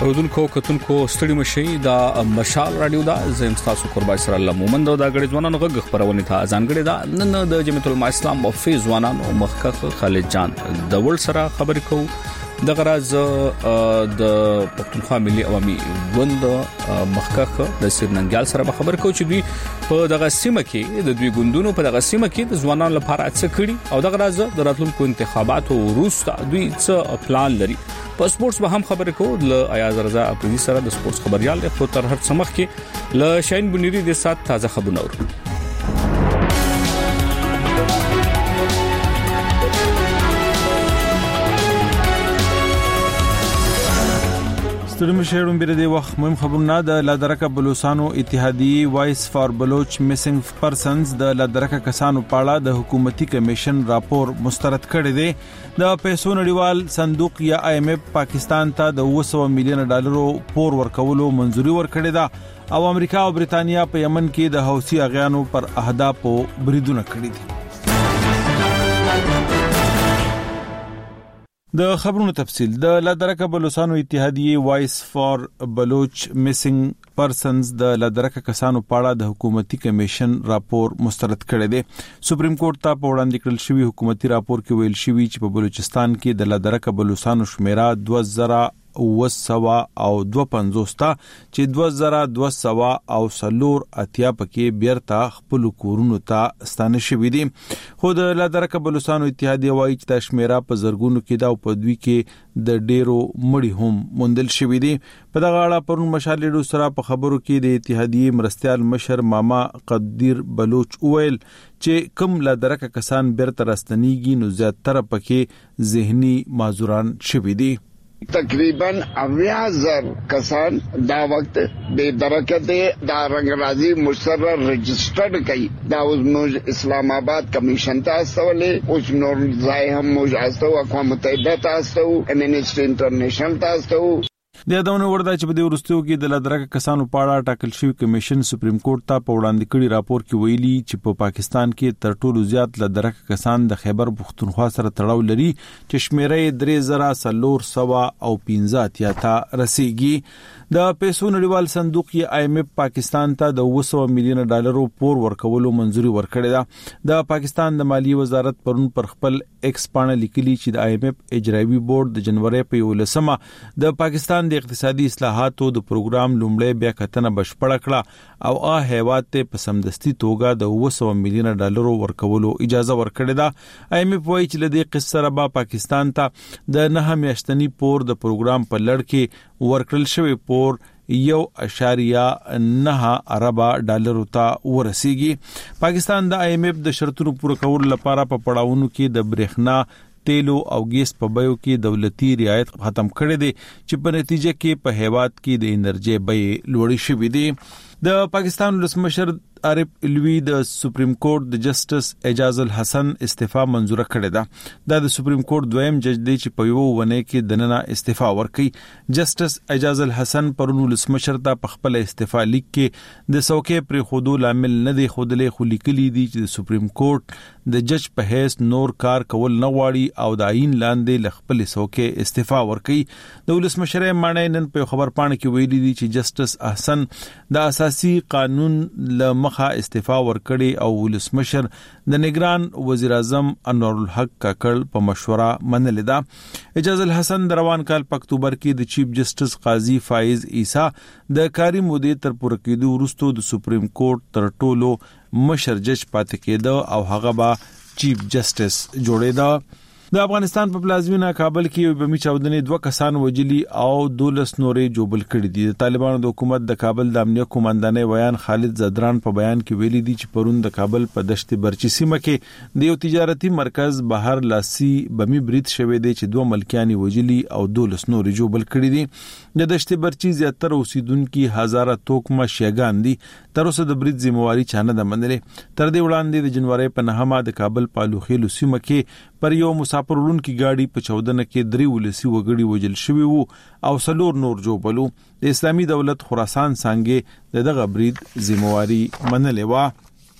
اردوونکو کتونکو ستړي مشي دا مشال رادیو دا زم تاسو قربای سره الله مومند دا غړي ځوانانو غږ خبرونه ته ځانګړي دا نن د جمعیت العلماء اسلام او فیض ځوانانو مخکخ خالد جان د ول سره خبرې کوو د غراز د پښتونخوا ملي عوامي ګوند مخکخ د سرننګال سره خبر کوو چې دوی په دغه سیمه کې د دوی ګوندونو په دغه سیمه کې د ځوانانو لپاره څه کړي او د غراز د راتلونکو انتخاباتو وروسته دوی څه پلان لري. په سپورتس به هم خبرې کوو ل ایاز رضا اپریدي سره د سپورتس خبريال له خو تر هر څمخ کې ل شاهین بنيري د سات تازه خبرونه اورو. ستړي شهرون بیر دی وخت مهم خبرونه د لادرکه بلوچستانو اتحادی وایس فار بلوچ میسنګ پرسنز د لادرکه کسانو پاړه د حکومتي کمیشن راپور مسترد کړی دی. د پیسو نړیوال صندوق یا IMF پاکستان ته د 200 میلیون ډالرو پور ورکولو منځوري ورکړې ده او امریکا او برېټانیا په یمن کې د حوثي اغیانو پر اهدافو بریدونه کړی دي. د خبرونو تفصیل د لادرکه بلوچستانو اتحادی وایس فار بلوچ میسنګ پرسنز د لادرکه کسانو پاړه د حکومتي کمیشن راپور مسترد کړی دی. سپریم کورټ ته په وړاندې کړل شوی حکومتي راپور کې ویل شوی چې په بلوچستان کې د لادرکه بلوچستانو شمیره 2252 تا چې 2200 او سلور اتیا پکې بیرته خپل کورونو ته ستانه شوی دي. خو د لادرکه بلوچستانو اتحادیه وایي چې د شمیره په زرګونو کې دا په دوی کې د ډیرو مړی هم موندل شوی دي. په دغه اړه پرون مشالېډو سره په خبرو کې د اتحادیه مرستيال مشر ماما قدیر بلوچ ویل چې کوم لادرکه کسان بیرته راستنیږي نو زیاتره پکې ذهني معذوران شوی دي. تقریباً 90,000 کسان دا وخت بے درکت دا رنگرازی مشرر رجسٹرڈ کئی دا موج اسلام آباد کمیشن تا استولی اس نور ځای هم موج استو اقوام متحده تا استو امنسٹی انٹرنیشنل تا استو. د یادونه ورده چې په دې ورستیو کې د لادرکه کسانو پاړه ټاکل شوی کمیشن سپریم کورټ ته په وړاندې کړي راپور کې ویلي چې په پاکستان کې تر ټولو زیات لادرکه کسان د خیبر پښتونخوا سره تړاو لري چې شمیره 3415 ته رسیدي. د پیسو نړیوال صندوق یا IMF پاکستان ته د 200 میلیون ډالرو پور ورکولو منځوري ورکړې ده. د پاکستان د مالی وزارت پرون پر خپل ایکس باندې لیکلي چې د IMF اجرایي بورډ د جنوري په 11 د پاکستان د اقتصادي اصلاحاتو د پروګرام لومړی بیا کتنه بشپړه کړه او هیواد ته په سمدستي توګه د 200 میلیون ډالرو ورکولو اجازه ورکړې ده. IMF وايي چې لدې قصه ربا پاکستان ته د 9 میاشتنی پور د پروګرام په لړ کې ورکړل شوی پور 1.9 ارب ډالرو ته ورسیږي. پاکستان د IMF د شرطونو پوره کولو لپاره په پړاوونو کې د برېښنا تیلو او ګیس په بیو کې دولتي رعایت ختم کړي دي چې په نتیجه کې په هیواد کې د انرژي بیې لوړې شوې دي. د پاکستان ولسمشر عارف علوی د سپریم کورټ د جسټس اعجاز الحسن استعفا منزور کړی ده. د سپریم کورټ دویم جج دی چې په یو ونه کې دننه استعفا ورکړي. جسټس اعجاز الحسن پرون ولسمشر ته په خپل استعفا لیک کې د څوکۍ پر خودو لامل نه دی خودلې خو لیکلي دي چې د سپریم کورټ د جج په حیث نور کار کول نه غواړي او د عین لاندې لخپل څوکۍ استعفا ورکړي. د ولسمشر معنی نن په خبر پاڼه کې ویلي دي چې جسټس احسن د اساسي قانون له استعفا ورکړي او ولسمشر د نگران وزیر اعظم انور الحق کاکړ په مشوره منلې ده. اعجاز الحسن د روان کال په اکتوبر کې د چیف جسټس قاضي فایز عیسی د کاري مودې تر پوره کېدو وروسته د سپریم کورټ تر ټولو مشر جج پاتې کېده او هغه به چیف جسټس جوړېده. د افغانستان په پلازمینه کابل کې یو بمی چاودنې 2 کسان وجلی او 12 نورې جوبل کړي دي. د طالبانو د حکومت د کابل د امنیه قومندانې ویان خالد زدران په بیان کې ویلي دي چې پرون د کابل په دشت برچی سیمه کې د یو تجارتي مرکز بهر لاسي بمی برید شوې دي چې 2 ملکیان وجلی او 12 نورې جوبل کړي دي. د دشت برچی زیاتره اوسیدونکو هزاره توکمه شیګان دي. تر اوسه د برید ذمہواری چانه د منلې. تر دې وړاندې د جنوري په 9 د کابل پالوخیل سیمه کې پر یو مسافرون کی گاڑی په 14 کې 3 ولسی وګړي وجل شوی وو او سلور نور جوبلو. د اسلامي دولت خراسان څنګه دغه برید ذمہواری منلې و.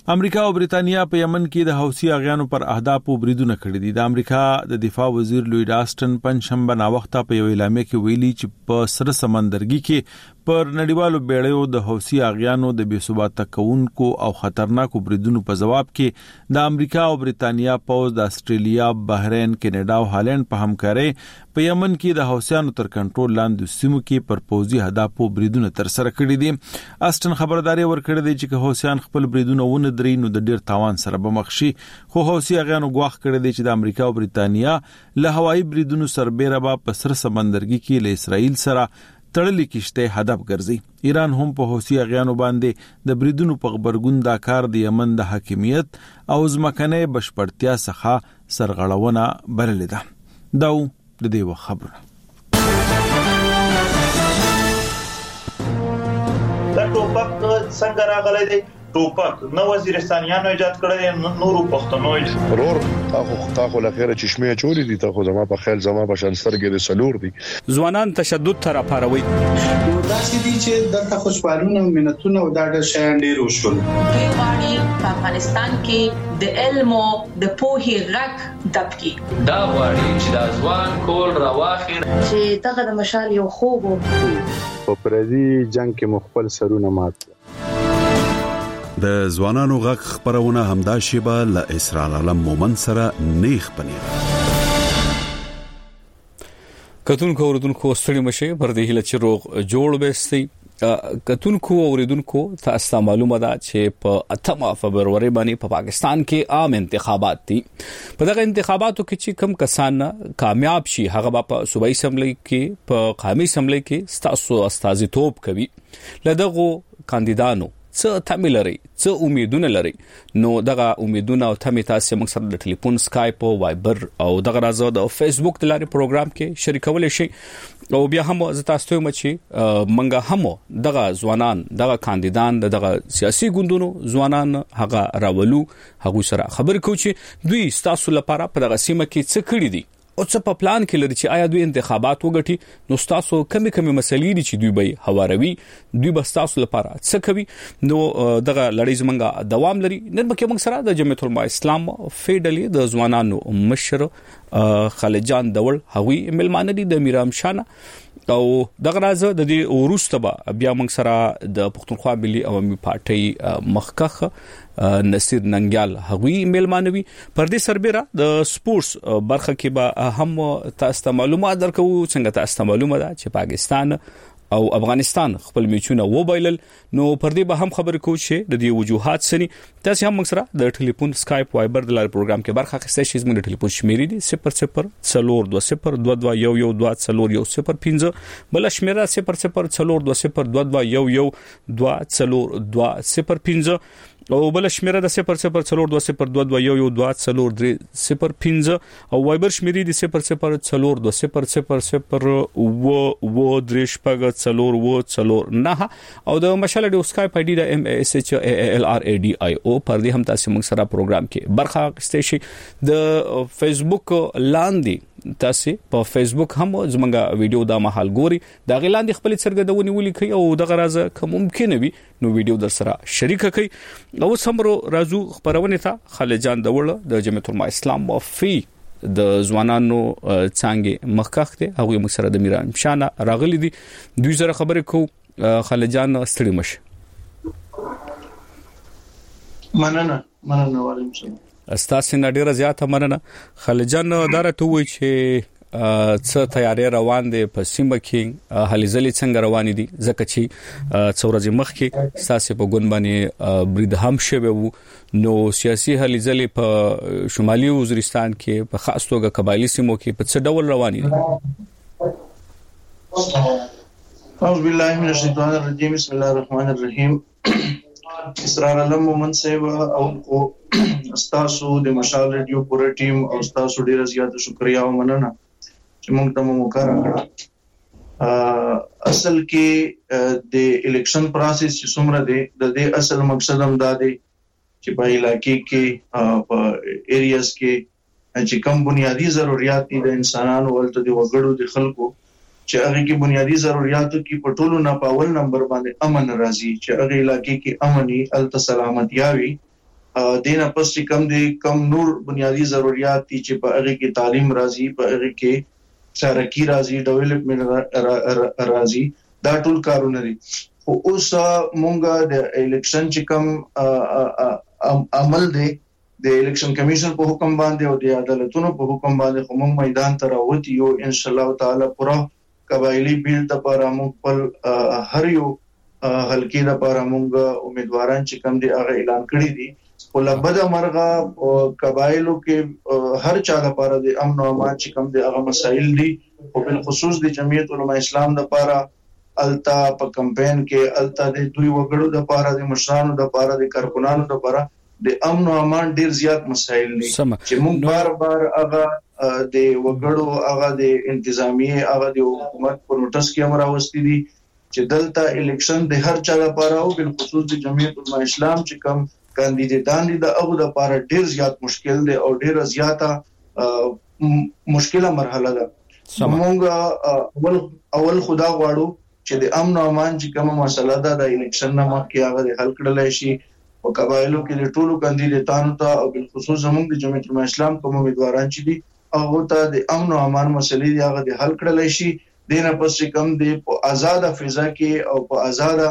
امریکا او برېټانیا په یمن کې د حوثي اغیانو پر اهدافو بریدونه کړي دي. د امریکا د دفاع وزیر لوید آسټن پنځشنبه ناوخته په یو اعلامیه کې ویلي چې په سره سمندرګي کې پر نړیوالو بیړیو د حوثي اغیانو د بې ثباته کونکو او خطرناکو بریدونو په جواب کې د امریکا او برېټانیا پوز د استرالیا، بحرین، کینیډا او هالند په همکارۍ په یمن کې د حوثیانو تر کنټرول لاندې سیمو کې پر پوزي اهدافو بریدونه تر سره کړي دي. آسټن خبرداري ورکړې ده چې حوثیان خپل بریدونه ونه درې نو د ډیر تاوان سره به مخ شي. خو حوثي اغیانو غواخ کړی دی چې د امریکا او برېټانیا له هوایي بریدونو سربېره به په سر سمندرګي کې له اسرائیل سره تړلې کشته هدف ګرځي. ایران هم په حوثي اغیانو باندې د بریدونو په خبرګون دا کار د یمن د حاکمیت او ځمکنۍ بشپړتیا څخه سرغړونه بللې ده. دا د دې خبره دا ټوپک څنګه راغلی دی؟ ټوپک نو وزیرستانیانو ایجاد کړی، نورو پښتنو ورور تاخو لخيره چشمه چوری دي، تاخو زما په خیال زما په شانسترګې د سلور دي. ځوانان تشدد تر اپاروي داسې دي چې د خوشحالونه منتونه او د شان ډیر وشول. غواړي په افغانستان کې د علم او د پوهې غږ دبکي. دا غواړي چې د ځوان کول راواخیر چې دغه د مشال یو خوب په پردي جنگ کې مخبل سرونه مات. د ځوانانو غږ خبرونه همدا شیبه ل اسرار علم مومن سره نیخ پنیر. کتونکو اوریدونکو ستړي مشه پر دې هله چې روغ جوړ وستي. کتونکو اوریدونکو تاسو معلومه ده چې په 8 فبرवरी باندې په پاکستان کې عام انتخابات دي. په دغه انتخاباتو کې چې کم کسان کامیاب شي هغه په صوبایي اسمبلی کې په قومي اسمبلی کې ستاسو استازیتوب کوي. لدغه کاندیدانو څه تمه لري، څه امیدونه لري، نو دغه امیدونه او تمه تاسو موږ سره د ټلیفون، سکایپ او وایبر او دغه راځو د فیسبوک د لارې پروګرام کې شریکول شي. او بیا هم زه تاسو ته مچي منګه هم دغه ځوانان، دغه کاندیدان، دغه سیاسي ګوندونو ځوانان هغه راولو، هغه سره خبر کوي چې دوی تاسو لپاره په دغه سیمه کې څه کړی دي او څه په پلان کې لري چې آیا دوی انتخابات وګټي. نو تاسو کمی مسلې دي چې دوی به هواروي، دوی به تاسو لپاره څه کوي. نو دغه لړۍ زمنګه دوام لري. نن مکه موږ سره د جمعیت العلماء اسلام فیډلې د ځوانانو مشر خالد جان دول هغوی ملمانه دي د میرام شانه او دغه راز د دې وروسته بیا موږ سره د پښتونخوا ملي عوامي پارټي مخکخ نصیر ننګیال هغوی ملمانوي. پر دې سربېره د سپورتس برخه کې به هم تاسو ته معلومات درکو. څنګه تاسو ته معلومه ده چې پاکستان او افغانستان خپل میچونه وبایلل، نو پر دې به هم خبرې کوو چې د دې وجوهات سني. تاسو هم موږ سره د ټلیفون، سکایپ، وایبر د لارې پروګرام کې برخه اخیستئ شئ. زموږ د ټلیفون شمیرې دي 002022111005 بل شمیره 002022111005 او بل شمیره د 002022111005 او وایبر شمیرې د 00203040 او د مشال د سکایپ آی ډی د MASHALRADIO پر دې هم تاسو موږ سره پروګرام کې برخه اخیستئ شئ. د فیسبوک لاندې تاسو په فیسبوک هم زمونږه ویډیو دا مهال ګوري، دا غلاندې خپل څرګندونې ولیکي او دغه راز کوم ممکن وي نو ویډیو در سره شریک کړئ. او سمرو رازو خبرونه ته خالد جان دول د جمعیت العلماء اسلام وفي د ځوانانو څنګه مخکخ دي هغه موږ سره د میران شانه راغلي دي. دوی سره خبرې کو. خالد جان ستړي مشه. مننه وعلیکم السلام. استاسو نډیره زیاته مننه. خالد جان دارته وای چې څه تیاری روان دي په سیمه کې، هلي ځلې څنګه روان دي؟ ځکه چې څورځي مخ کې تاسو په ګوند باندې برید هم شوه وو، نو سیاسي هلي ځلې په شمالي وزیرستان کې په خاص توګه قبایلی سیمو کې په څه ډول روان دي؟ اعوذ بالله من الشیطان الرجیم، بسم الله الرحمن الرحیم. اسرار علم مومن صاحب او استاسو د مشال ریډیو پوره ټیم او استاسو ډیر زیات شکریا او مننه چې موږ ته موقع راکړه. اصل کې د الیکشن پروسس چې څومره دی د دې اصل مقصد هم دا دی چې په علاقې کې په ایریاز کې چې کوم بنیادی ضرورت دي د انسانانو ولته د وګړو د خلکو چې هغه کې بنیادی ضرورتو کې په ټولو نه پاول نمبر باندې امن راځي، چې هغه علاقې کې امني الته سلامتی وي دینه پس چې کم نور بنیادی ضرورت دي چې په هغه کې تعلیم راځي، په هغه کې ترقی راځي، ډیولپمنٹ راځي، دا ټول کارونه دي. خو اوس مونږه د الیکشن چې کم عمل دی د الیکشن کمیشن په حکم باندې او د عدالتونو په حکم باندې خو مونږ میدان ته راوتی یو ان شاء الله تعالی پورا قبایلی بیل ته پر مونږ په هر یو حلقې لپاره مونږ امیدواران چې کم دي هغه اعلان کړی دي. ولبد مرغه قبایلو کې هر چا لپاره د امن او امان چې کم دي هغه مسائل دي، او بل خصوص د جمعیت علماء اسلام لپاره التا په کمپاین کې التا د دوی وګړو لپاره، د مشرانو لپاره، د کارکونانو لپاره د امن او امان ډیر زیات مسائل دي چې موږ بار هغه د وګړو هغه د انتظامیه هغه د حکومت په نوټس کې امراوستي دي چې دلته الیکشن د هر چا لپاره او بل خصوص د جمعیت علماء اسلام چې کم کاندیدان دي د هغه لپاره ډیر زیات مشکل دی او ډیر زیاته مشکله مرحله ده. موږ اول خدا غواړو چې د امن او امان چې کومه مسله ده د الیکشن نه مخکې هغه حل کړل شي او قبایلو کې د ټولو کاندیدانو ته او بل خصوص زموږ د جمعیت علماء اسلام کوم امیدواران چې دي هغه ته د امن او امان مسلې دی هغه حل کړل شي. دینه پس کوم دی په آزاد فضا کې او په آزاد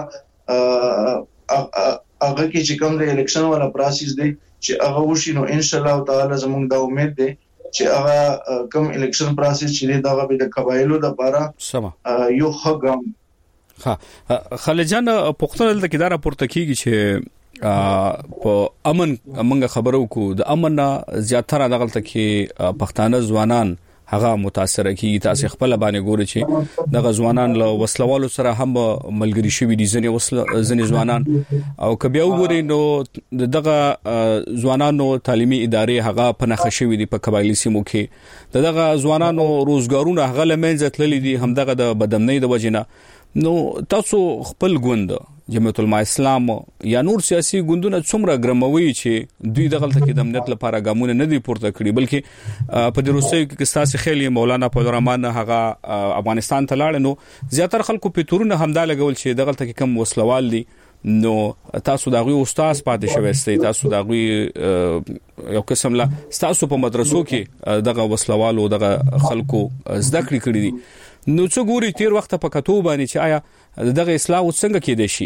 هغه کې چې کوم د الیکشن والا پروسس دی چې هغه وشي نو ان شاء الله تعالی زموږ د امید دی چې هغه کوم الیکشن پروسس چې دغه به د قبایلو د لپاره یو حقم. خالجان پختل د کیدار پورته کیږي چې په امن منګه خبرو کو د امن زیاتره دغلت کې پښتانه ځوانان هغه متاثر کیږي. تاسو خپل باندې ګورئ چې دغه ځوانان له وسلوالو سره هم ملګری شوي دي، ځنې ځوانان او کبه وګورئ نو دغه ځوانانو تعلیمي ادارې هغه پنهخ شوي دي په قبایلی سیمو کې، دغه ځوانانو روزګارونه هغه لمنځه تللي دي همدغه د بدمنۍ د وجنه. نو تاسو خپل ګوند جمعیت علماء اسلام یا نور سیاسي ګوندونه څومره ګرموي چې دوی دغه تل کې د امنیت لپاره ګامونه نه دي پورته کړی، بلکې په دې روسي کې ستاسو خیلی مولانا فضلالرحمن هغه افغانستان ته لاړ، نو زیاتره خلکو په تورونه همدا لګول چې دغه تل کې کم وسلوال دي. نو تاسو دغه استاد پاتې شوی استئ، تاسو دغه یو قسم لا تاسو په مدرسو کې دغه وسلوال او دغه خلکو زده کړی دي. نو څو ګوري تیر وخت په کتو باندې چې آیا دغه اصلاح څنګه کېدای شي؟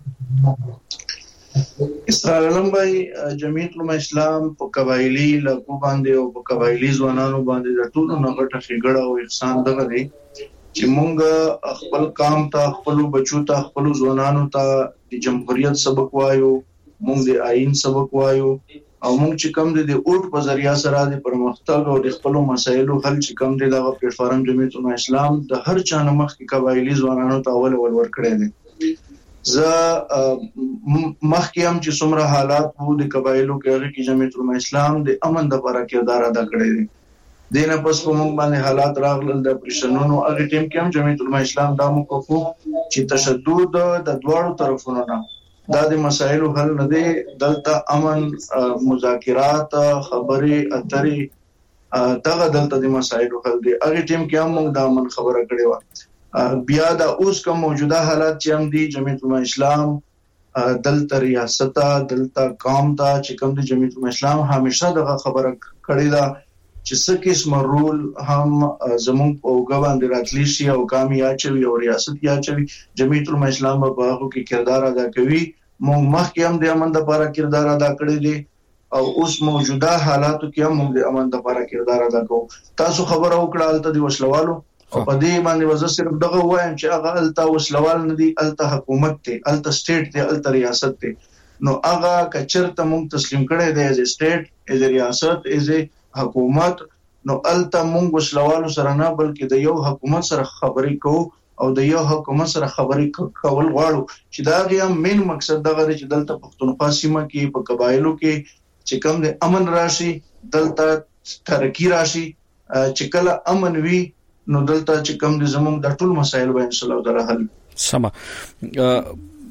اسرائیل لمبای جمعیت علماء اسلام په قبایلی لکو باندې او په قبایلی ځوانانو باندې د ټولو نغټه خېګړه او احسان دغه دی چې مونږ خپل کام ته، خپل بچو ته، خپل ځوانانو ته د جمهوریت سبق وایو، مونږ د آئین سبق وایو او مونږ چې کوم د اوټ په ذریعہ سره د پرمختګ او د خپل مسایلو حل چې کوم د دغه پلیټ فارم جمعیت علماء اسلام د هر چا نمخ کې قبایلی ځوانانو ته اول ور کړی دي. ز مخکې هم چې څومره حالات وو د قبایلو کې هغه کې جمعیت علماء اسلام د امن د لپاره کردار ادا کړی دی. دینه پس په موږ باندې حالات راغلل د پرشنونو هغه ټیم کې هم جمعیت علماء اسلام دا موقفو چې تشدد د دوړو طرفونو نه دا د مسایلو حل نه دی، دلته امن مذاکرات خبرې اترې دغه دلته د مسایلو حل دی. هغه ټیم کې هم موږ د امن خبره کړې و. بیا د اوس کوم موجوده حالات چې هم دي جمعیت علماء اسلام دلته ریاست دلته قوم ته چې کوم د جمعیت علماء اسلام همیشه دغه خبره کړې ده چې څه قسم رول هم زموږ په وګوند راتلی شي او قومي اچوي او ریاست اچوي جمعیت علماء اسلام په هغه کې کردار ادا کوي. موږ مخکې هم د امن لپاره کردار ادا کړی دی او اوس موجوده حالاتو کې هم موږ د امن لپاره کردار ادا کوو. تاسو خبره وکړه الته د وسلوالو او په دې باندې وزه صرف دغه وایم چې هغه الته وسلوال نه دي، الته حکومت ته، الته سټیټ ته، الته ریاست ته. نو هغه کچرته موږ تسلیم کړی دی از سټیټ از ریاست از حکومت، نو الته مونږ وسلوالو سره نه بلکې د یو حکومت سره خبرې کوو او د یو حکومت سره خبرې کول غواړو چې دا غي مین مقصد دغه چې دلته پښتونخوا سیمه کې په قبایلو کې چې کوم د امن راشي، دلته ترقی راشي، چې کله امن وي نو دلته چې کوم د زموږ د ټول مسایل به ان شاء الله تعالی حل. سم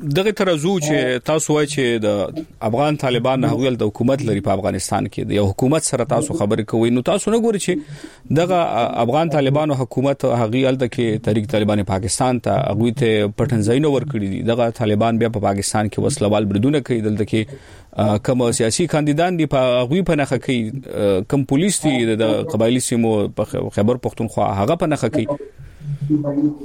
دغه ترازو چې تاسو وایي چې د افغان طالبان هغوی د حکومت لري په افغانستان کې د یو حکومت سره تاسو خبرې کوئ، نو تاسو نه ګورئ چې دغه افغان طالبانو حکومت هغوی الته کې تحریک طالبان پاکستان ته هغوی ته پټنځایونه ورکړي دي، دغه طالبان بیا په پاکستان کې وسلوال بریدونه کوي، دلته کې کوم سیاسي کاندیدان دي په هغوی په نخښه کوي، کوم پولیس دي د قبایلی سیمو په خیبر پختونخوا هغه په نخښه کوي.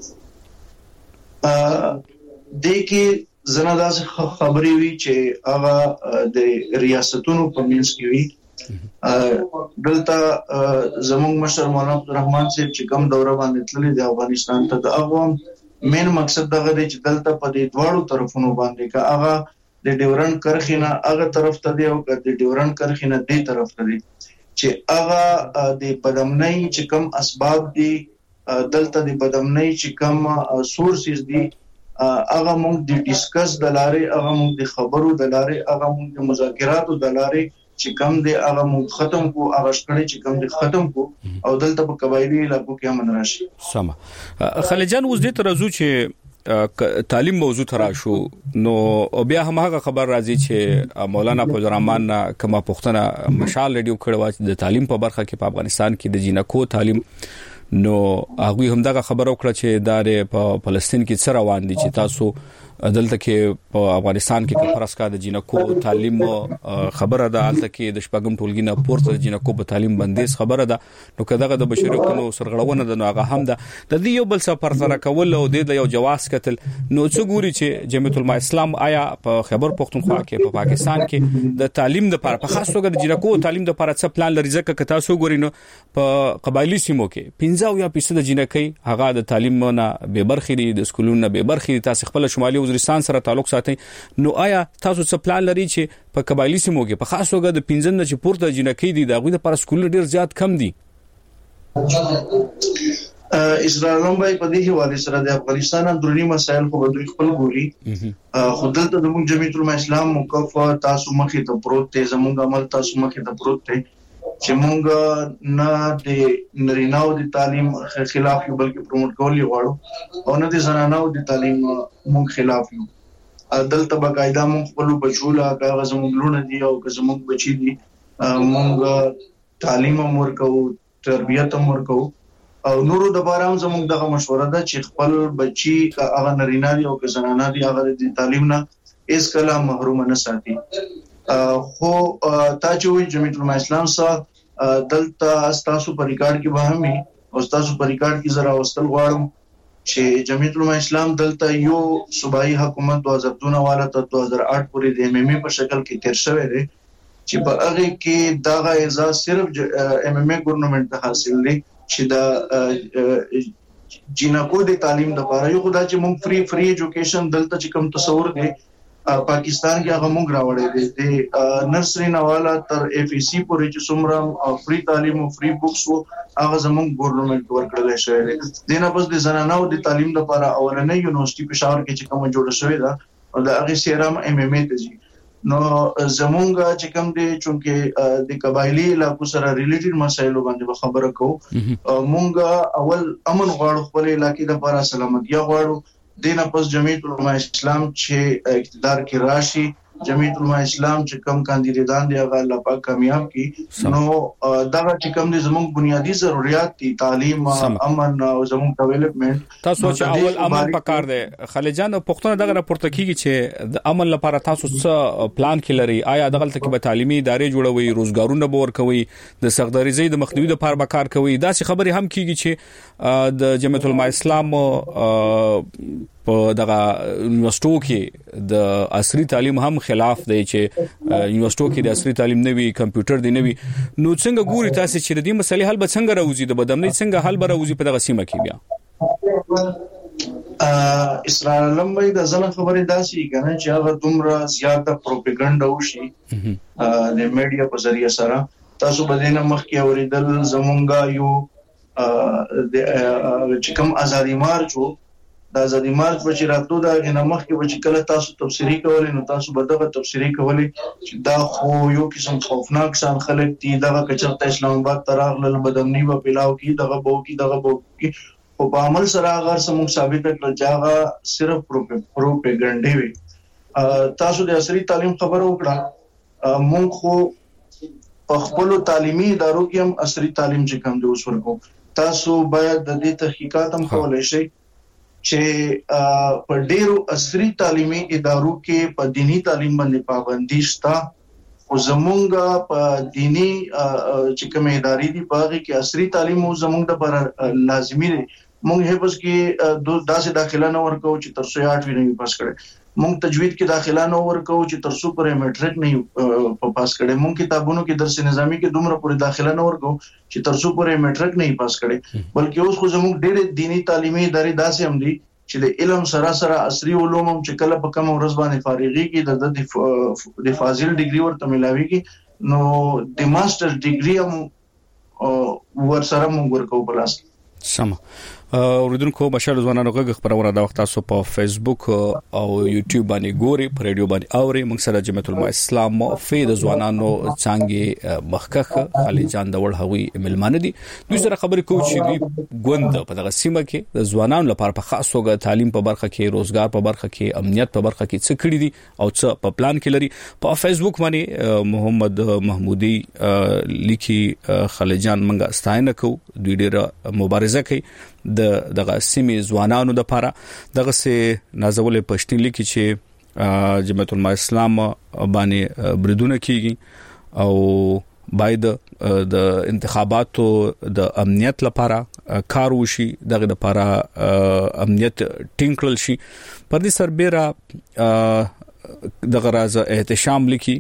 دغه زناداس خبري وی چې هغه د ریاستونو په منځ کې وی دلته زموږ مشر مولانا عبدالرحمن صاحب چې کوم دوره باندې تللی د افغانستان ته د هغه مین مقصد دغه دی چې دلته په دې دواړو طرفونو باندې کا هغه د ډیورنډ کرخینه هغه طرف ته دی او د ډیورنډ کرخینه دې طرف ته دی چې هغه د بدامنۍ چې کوم اسباب دي دلته د بدامنۍ چې کوم سورسز دي هغه موږ د ډیسکس د لارې هغه موږ د خبرو د لارې هغه موږ د مذاکراتو د لارې چې کوم د هغه موږ ختم کو هغه شکړې چې کوم د ختم کو او دلته په قبایلی علاقو کې امن راشي. سم خلیجان اوس دې ترازو چې تعلیم موضوع تراشو نو بیا هم هغه خبر راځي چې مولانا فضل الرحمن کما پښتنه مشال ریډیو کړو د تعلیم په برخه کې په افغانستان کې د جینکو تعلیم نو هغه هم دغه خبر وکړه چې د فلسطین کې څه روان دي چې تاسو دلته کې په افغانستان کې فرض کا د جینکو تعلیم خبره ده، الته کې د شپږم ټولګي نه پورته د جینکو په تعلیم بندیز خبره ده، نو کداغه د بشري حقوقو سرغړونه ده، نو هغه هم ده د دې یو بل څه پر سره کول او د یو جواز کتل. نو څو ګوري چې جمعیت العلماء اسلام آیا په خیبر پختونخوا کې په پاکستان کې د تعلیم د لپاره په خاص توګه د جینکو تعلیم د لپاره څه پلان لري؟ ځکه که تاسو ګورئ نو په قبایلی سیمو کې 15% د جینکې هغه د تعلیم نه به برخې دي، د سکولونو نه به برخې دي. تاسو خپل شمالي وزیرستان سره تعلق ساتي، نو آیا تاسو څه پلان لري چې په قبایلی سیمو کې په خاص توګه د 15 نه چې پورته جنکې دي دغه لپاره سکول ډیر زیات کم دي؟ اسرائیل هم په دې حواله سره د افغانستان اندرونی مسایل خو دوی خپل ګوري، خودل ته د جمعیت العلماء اسلام موقف تاسو مخې ته پروت دی، زموږ عمل تاسو مخې ته پروت دی چې مونږ نه د نریناو د تعلیم خلاف یو بلکې پروموټ کول غواړو او نه د زنانو د تعلیم مونږ خلاف یو. دلته باقاعده مونږ خپل بچوله هغه زموږ لونه دي او که زموږ بچی دي مونږ تعلیم هم ورکو، تربیت هم ورکو او نورو د باره هم زموږ دغه مشوره ده چې خپل بچی هغه نرینا دي او که زنانه دي هغه د تعلیم نه هیڅ کله محروم نه ساتي. خو تا چې جمعیت العلماء اسلام سره دلته تاسو په ریکارډ کې به همي او تاسو په ریکارډ کې زرا واستل غواړم چې جمعیت العلماء اسلام دلته یو صوبایي حکومت 2002 والا ته 2008 پورې د MMA په شکل کې تیر شوی دی چې په هغه کې دا اعزاز صرف MMA ګورنمنت ته حاصل دی چې دا جینکو د تعلیم لپاره یو خدای چې مونږ فری ایجوکیشن دلته چې کوم تصور دی پاکستان کې هغه مونږ راوړی دی د نرسري نواله تر FEC پورې چې څومره فری تعلیم او فری بوکس وو هغه زموږ ګورنمنت ورکړل شوی دی. دینه پس د زنانو د تعلیم لپاره اولنې یونیورسيټي پېښور کې چې کوم جوړ شوی دا او د هغه سیرام MMA ته ځي. نو زمونږ چې کوم دی چې د قبایلی علاقو سره ریلیټډ مسایلو باندې خبره کوو، مونږ اول امن غواړو، خپل علاقې لپاره سلامتی غواړو. دینه پس جمعیت العلماء اسلام چې اقتدار کې راشي، جمعیت العلماء اسلام چې کم کاندیدان دی هغه الله پاک کامیاب کی، نو دا چې کم دي زموږ بنیادی ضرورت دي تعلیم، امن او زموږ ډیولپمنٹ. تاسو چې اول امن پکار دی خلیجان پښتون دغه راپورته کیږي چې د امن لپاره تاسو څه پلان کې لري؟ آیا دغه تل کې تعلیمي ادارې جوړوي، روزګارونه به ورکوي، د سختدریزۍ د مخنیوي لپاره به کار کوي؟ دا څه خبرې هم کیږي چې د جمعیت العلماء اسلام په دغه یونیورسيټو کې د عصري تعلیم هم خلاف دی چې یونیورسيټو کې د عصري تعلیم نوي کمپیوټر دی نوي. نو څنګه ګوري تاسو چې د دې مسلې حل به څنګه راوځي، د بدامنۍ څنګه حل به راوځي په دغه سیمه کې؟ بیا اسرائیل لمبي د ځنه خبرې داسي کنه چې هغه دومره زیاته پروپاګاندا وشي د میډیا په ذریعہ سره. تاسو بدینه مخ کې اوریدل زمونږه یو د چې کوم ازادي مارچ وو، د ازادي مارچ په چیراتو دا غنه مخ کې چې کله تاسو تفسیری کولې نو تاسو به دغه تفسیری کولې چې دا خو یو قسم خوفناک شان خلک دي، دغه کچرته اسلام آباد تراغله بدامنی په پلاو کې دغه بو کې خو په عمل سره هغه سمون ثابت کړل چې هغه صرف پروپاګاندا وي. تاسو د عصري تعلیم خبره وکړه، مونږ خو په خپل تعلیمي ادارو کې هم عصري تعلیم چې کوم دی اوس ورکو. تاسو باید د دې تحقیقات هم کولای شئ چې په ډیرو عصري تعلیمي ادارو کې په دینی تعلیم باندې پابندي شته، او زمونږ په دینی چې کوم ادارې دي په هغه کې عصري تعلیم زمونږ لپاره لازمي دی. مونږ هیڅ کې داسې داخله نه ورکو چې تر څو 8 نه پاس کړي. مونږ تجوید کې داخله نه ورکو چې تر څو پرې میټریک نه پاس کړي. مونږ کتابونو کې درس نظامی کې دومره پورې داخله نه ورکو چې تر څو پرې میټریک نه پاس کړي. بلکې اوس خو زموږ ډېر دینی تعلیمي ادارې داسې هم دي چې د علم سره عصري علوم هم چې کله په کوم ورځ باندې فارغيږي د فاضل ډیګري ورته ملاويږي، نو د ماستر ډیګري هم ورسره مونږ ورکو بلاس. سم اوریدونکو بشر ځوانانو غږ خبرونه دا وخت تاسو په فیسبوک او یوټیوب باندې ګوري، په ریډیو باندې اوري. موږ سره جمعیت العلماء اسلام فید ځوانانو څنګه مخکخ علي جان د وړ هوی ملمانه دي. دوی سره خبرې کوو چې دوی ګوند په دغه سیمه کې د ځوانانو لپاره په خاص توګه تعلیم په برخه کې، روزګار په برخه کې، امنیت په برخه کې څه کړی دي او څه په پلان کې لري. په فیسبوک باندې محمد محمودي لیکي خلجان منګه ستاینه کو، دوی ډیره مبارزه کوي دغه سیمې ځوانانو لپاره. دغه سه نازولې پښتون لیکي چې جمعیت العلماء اسلام باندې بریدونه کیږي او باید د انتخاباتو د امنیت لپاره کار وشي، دغه لپاره امنیت ټینګ کړل شي. پر دې سربېره دغه راز احتشام لیکي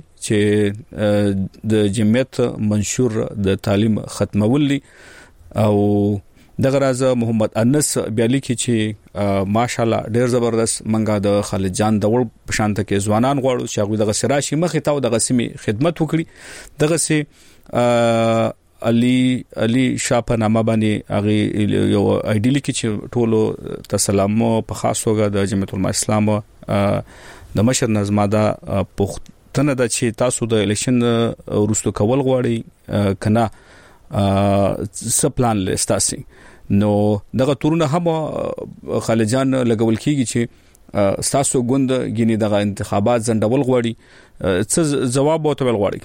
چې د جمعیت منشور د تعلیم ختمول دي، او دغه راز محمد انس بیالی کې چې ماشاءالله ډیر زبردست منګه د خالد جان د وړ پشانته کې ځوانان غواړو چې هغه دغه سراشي مخې ته دغه سیمه خدمت وکړي. دغه سي علي شاپنامه باندې هغه یو ایډیلی کې چې ټولو تسلام په خاص توګه د جمعیت العلماء اسلام د مشر نظماده پښتنه د چې تاسو د الیکشن وروسته کول غواړي کنه څه پلان لستاسي. نو دغه تورونه هم خالجان لګول کیږي چې تاسو ګوند غني دغه انتخابات زندول غواړي، څه جواب وته ول غواړي؟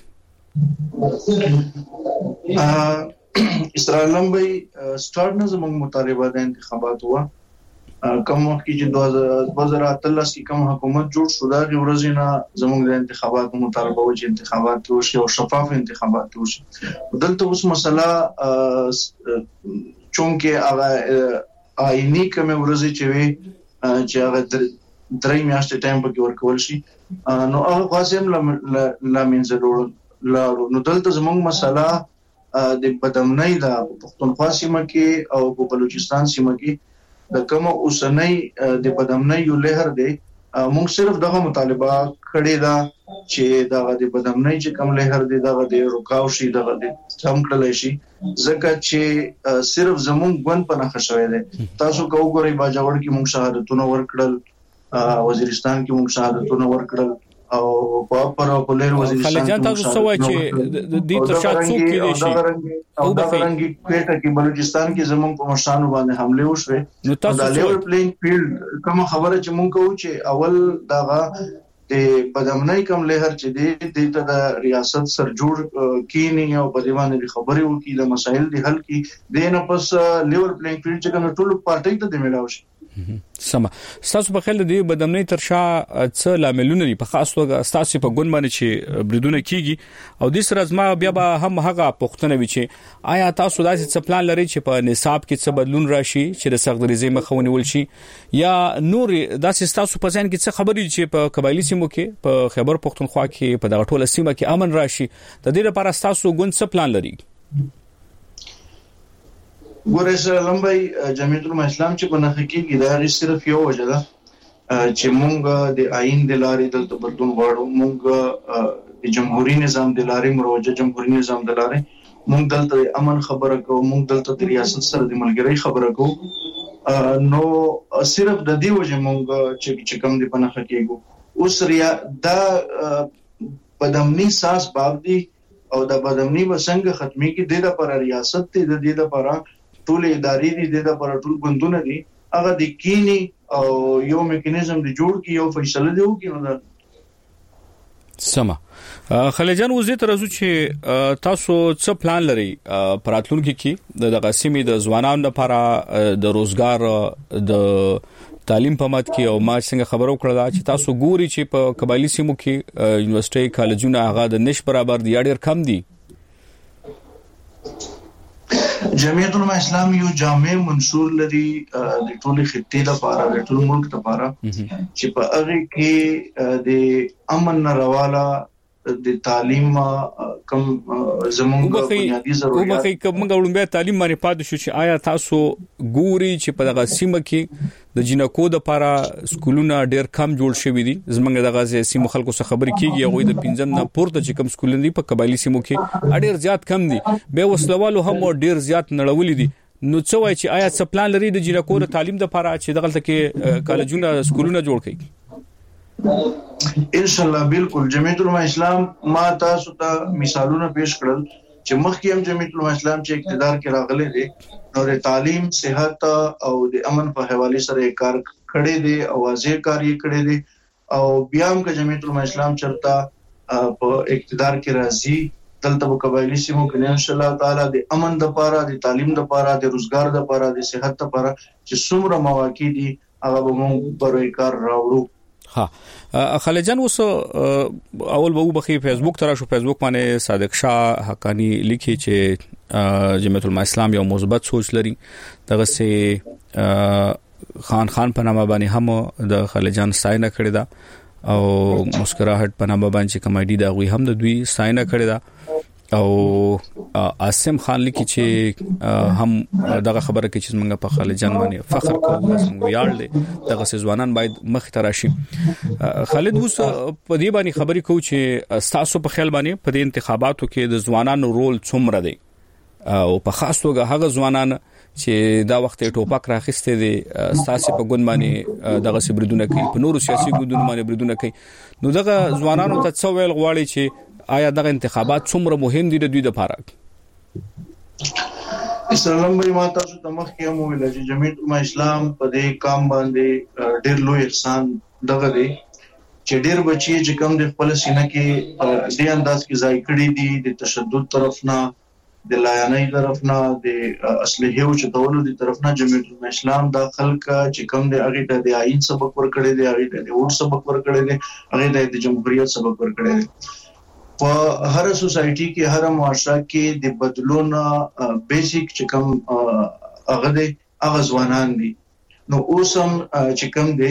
اسرائیل لمبي سٹارټ نه زموږ مطالبه د انتخابات هوا کوم وخت چې 2013 کې کوم حکومت جوړ شو دا ورځې نه زموږ د انتخاباتو مطالبه و چې انتخابات وشي او شفاف انتخابات وشي. دلته اوس مسله چونکه هغه آئینی کوم ورځې چې وي چې هغه درې میاشتې ټایم پکې ورکول شي، نو هغه قاسم لامینځه لاړو. نو دلته زموږ مسله د بدامنۍ د پښتونخوا سیمه کې او په بلوچستان سیمه کې د کوم اوسنۍ د بدامنۍ یو لهر دی. موږ صرف دغه مطالبه کړې ده چې دغه د بدامنۍ چې کوم لهر دی دغه د رکاو شي، دغه د کم کړل شي، ځکه چې صرف زموږ ګوند په نخښه شوی دی. تاسو کو ګورئ باجوړ کې موږ شهادتونه ورکړل، وزیرستان کې موږ شهادتونه ورکړل، او په پرولر وزیرستان خلجان تاسو سوای چې د دې ترشات څوک کې شي او د رنګي کوټه کې بلوچستان کې زموږ په مشانو باندې حمله وشوه. نو تاسو د لیول پلینګ فیلډ کوم خبره چې مونږ کوو چې اول دغه د بدامنۍ کوم لهر چې د ریاست سر جوړ کینی او په دیوانه د خبرې وکي د مسایل د حل کی دینه پس لیول پلینګ فیلډ چې کوم ټول پارټي ته د ملاوي. سم تاسو په خل دی بدامنۍ ترشا څه لاملونه دي په خاص توګه تاسو په ګوند باندې چې بریدونه کیږي او د سر ازما بیا به هم هغه پښتنه وی چې آیا تاسو داسې څه پلان لري چې په نصاب کې څه بدلون راشي چې د سغدریزي مخاوني ول شي یا نور داسې تاسو په ځان کې څه خبرې چې په قبایلی سیمو کې په خیبر پښتونخوا کې په دغه ټوله سیمه کې امن راشي د دې لپاره تاسو ګوند څه پلان لري؟ ګورې لمبای جمعیت العلماء اسلام چې په نخښه کې دا صرف یو وجه ده چې مونږ د آئین د لارې دلته بدلون غواړو. مونږ د جمهوریت نظام د لارې مروجه جمهوریت نظام د لارې مونږ دلته امن خبره کوو، مونږ دلته د ریاست سره د ملګری خبره کوو. نو صرف د دې وجه مونږ چې کوم دی په نخښه کېږو. اوس دا بدامنۍ ساس باب دی او د بدامنۍ وسنګ ختمي کې د لپاره ریاست ته د دې لپاره ټول ادارې دي د پر ټول بندونه دي هغه د کینی او یو میکانیزم دی جوړ کی یو فیصله دی وکړي نو سما خلیجان وزیر ترازو چې تاسو څه پلان لري پراتلونکو کې د قسمي د ځوانانو لپاره د روزګار د تعلیم په مات کې او ما څنګه خبرو کړل چې تاسو ګوري چې په قبایلی سیمو کې یونیورسيټي کالجونه هغه د نش برابر دی ډېر کم دي. جمعیت العلماء اسلام یو جامع منشور لري د ټول خطې لپاره د ټول ملک لپاره چې په هغه کې د امن رواله د تعلیم کم زمونږ بنیادی ضرورت او کوم غوړم تعلیم باندې پاتې شو چې آیا تاسو ګوري چې په دغه سیمه کې د جنکو د لپاره سکولونه ډېر کم جوړ شوي دي زمونږ دغه سیمو خلکو څخه خبرې کیږي هغه د پنځم نه پورته چې کم سکولونه دي په قبایلی سیمو کې ډېر زیات کم دي به وسلوالو هم ډېر زیات نړولې دي نو څه وایي چې آیا څه پلان لري د جنکو د تعلیم د لپاره چې دغه کې کالجونه سکولونه جوړ کړي؟ ان شاء الله بالکل جمعیت العلماء اسلام ما تاسو ته مثالونه پیش کړل چې مخکې هم جمعیت العلماء اسلام چې اقتدار کې راغلي دي نو د تعلیم صحت او د امن په حواله سره کار کړی دي او واضح کار یې کړی دي او بیا هم چې جمعیت العلماء اسلام چرته په اقتدار کې راځي دلته په قبایلی سیمو کې ان شاء الله تعالی د امن د لپاره د تعلیم د لپاره د روزګار د لپاره د صحت لپاره چې څومره مواقع دي هغه به موږ پرې کار راوړو. ها خلیجان اوس اول به بخي فیسبوک ترا شو فیسبوک باندې صادق شاه حقانی لیکي چې جمعیت العلماء اسلام یو مثبت سوچ لري دغه سه خان په نامه باندې هم د خلیجان ستاینه کړې ده او مسکراهټ په نامه باندې کمیډي دا غوي هم د دوی ستاینه کړې ده او عاصم خان لیکي چې هم دغه خبره کې چې موږ په خلیجان باندې فخر کوو موږ یاد دي دغه ځوانان باید مخ ته راشي. خالد اوس په دې باندې خبرې کوو چې تاسو په خیال باندې په دې انتخاباتو کې د ځوانانو رول څومره دی او په خاص توګه هغه ځوانان چې دا وخت ټوپک راخسته دي ساسي په ګوند باندې دغه سبردونه کوي په نورو سیاسي ګوندونو باندې بردونه کوي نو دغه ځوانانو ته څو ویل غواړي چې آیا دغه انتخابات څومره مهم دي د دوی لپاره؟ اسلام بری ما تاسو ته مخکې هم ویل چې جمعیت العلماء اسلام په دې کام باندې ډېر لوی احسان دغه دی چې ډېر بچي چې کوم د خپل سینه کې دې انداز کې ځای کړی دي د تشدد طرف نه د لایانۍ طرف نه د اصلي او چتولو د طرف نه جمعیت العلماء اسلام د خلک چې کوم د هغه د آئین سبق ورکړي دي هغه د ووټ سبق ورکړي دي هغه د جمهوریت سبق ورکړي دي په هر سوسایټي کې هر معاشره کې د بدلون بیسیک چې کوم هغه ځوانان دي نو اوسم چې کوم دي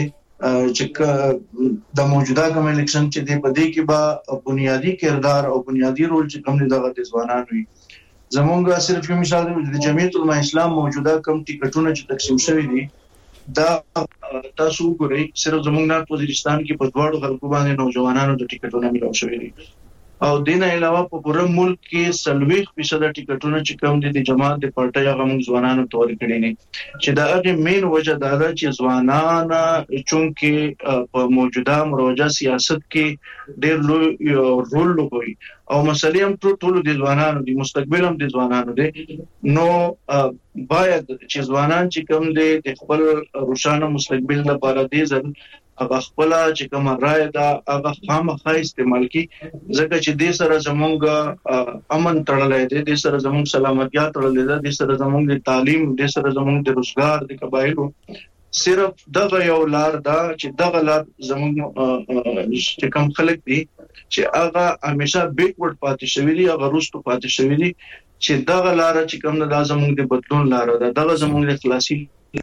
چې د موجوده کوم الیکشن چې د پدې کې با بنیادی کردار او بنیادی رول چې کوم دي د ځوانان وي زمونږ صرف یو مثال دی د جمعیت العلماء اسلام موجوده کوم ټیکټونه چې تقسیم شوی دي دا تاسو ګورئ صرف زمونږ نه وزیرستان کې په دواړو خلکو باندې نوجوانانو د ټیکټونه ملو شوی دي او دینه علاوه په پوره ملک کې 30% ټیکټونه چې کوم دي د جماعت د پارټي هغه موږ ځوانانو تور کړی نه چې دا هغه مین وجه دا ده چې ځوانان چونکې په موجوده مروجه سیاست کې ډېر لوی رول لوبوي او مسلې هم ټول د ځوانانو د مستقبل هم د ځوانانو دي نو باید چې ځوانان چې کوم دي د خپل روښانه مستقبل لپاره دي هغه خپل چې کوم رائے دا هغه خامخا استعمال کی ځکه چې د سره زمونږ امن تړلې دي د سره زمونږ سلامتیا تړلې ده د سره زمونږ د تعلیم د سره زمونږ د روزګار د قبایلو صرف دغه یو لار دا چې دغه لار زمونږ چې کوم خلک دي چې هغه همیشه بیکورډ پاتې شوی دي هغه وروسته پاتې شوی دي چې دغه لار چې کوم د زمونږ د بدلون لار ده دغه زمونږ د خلاصي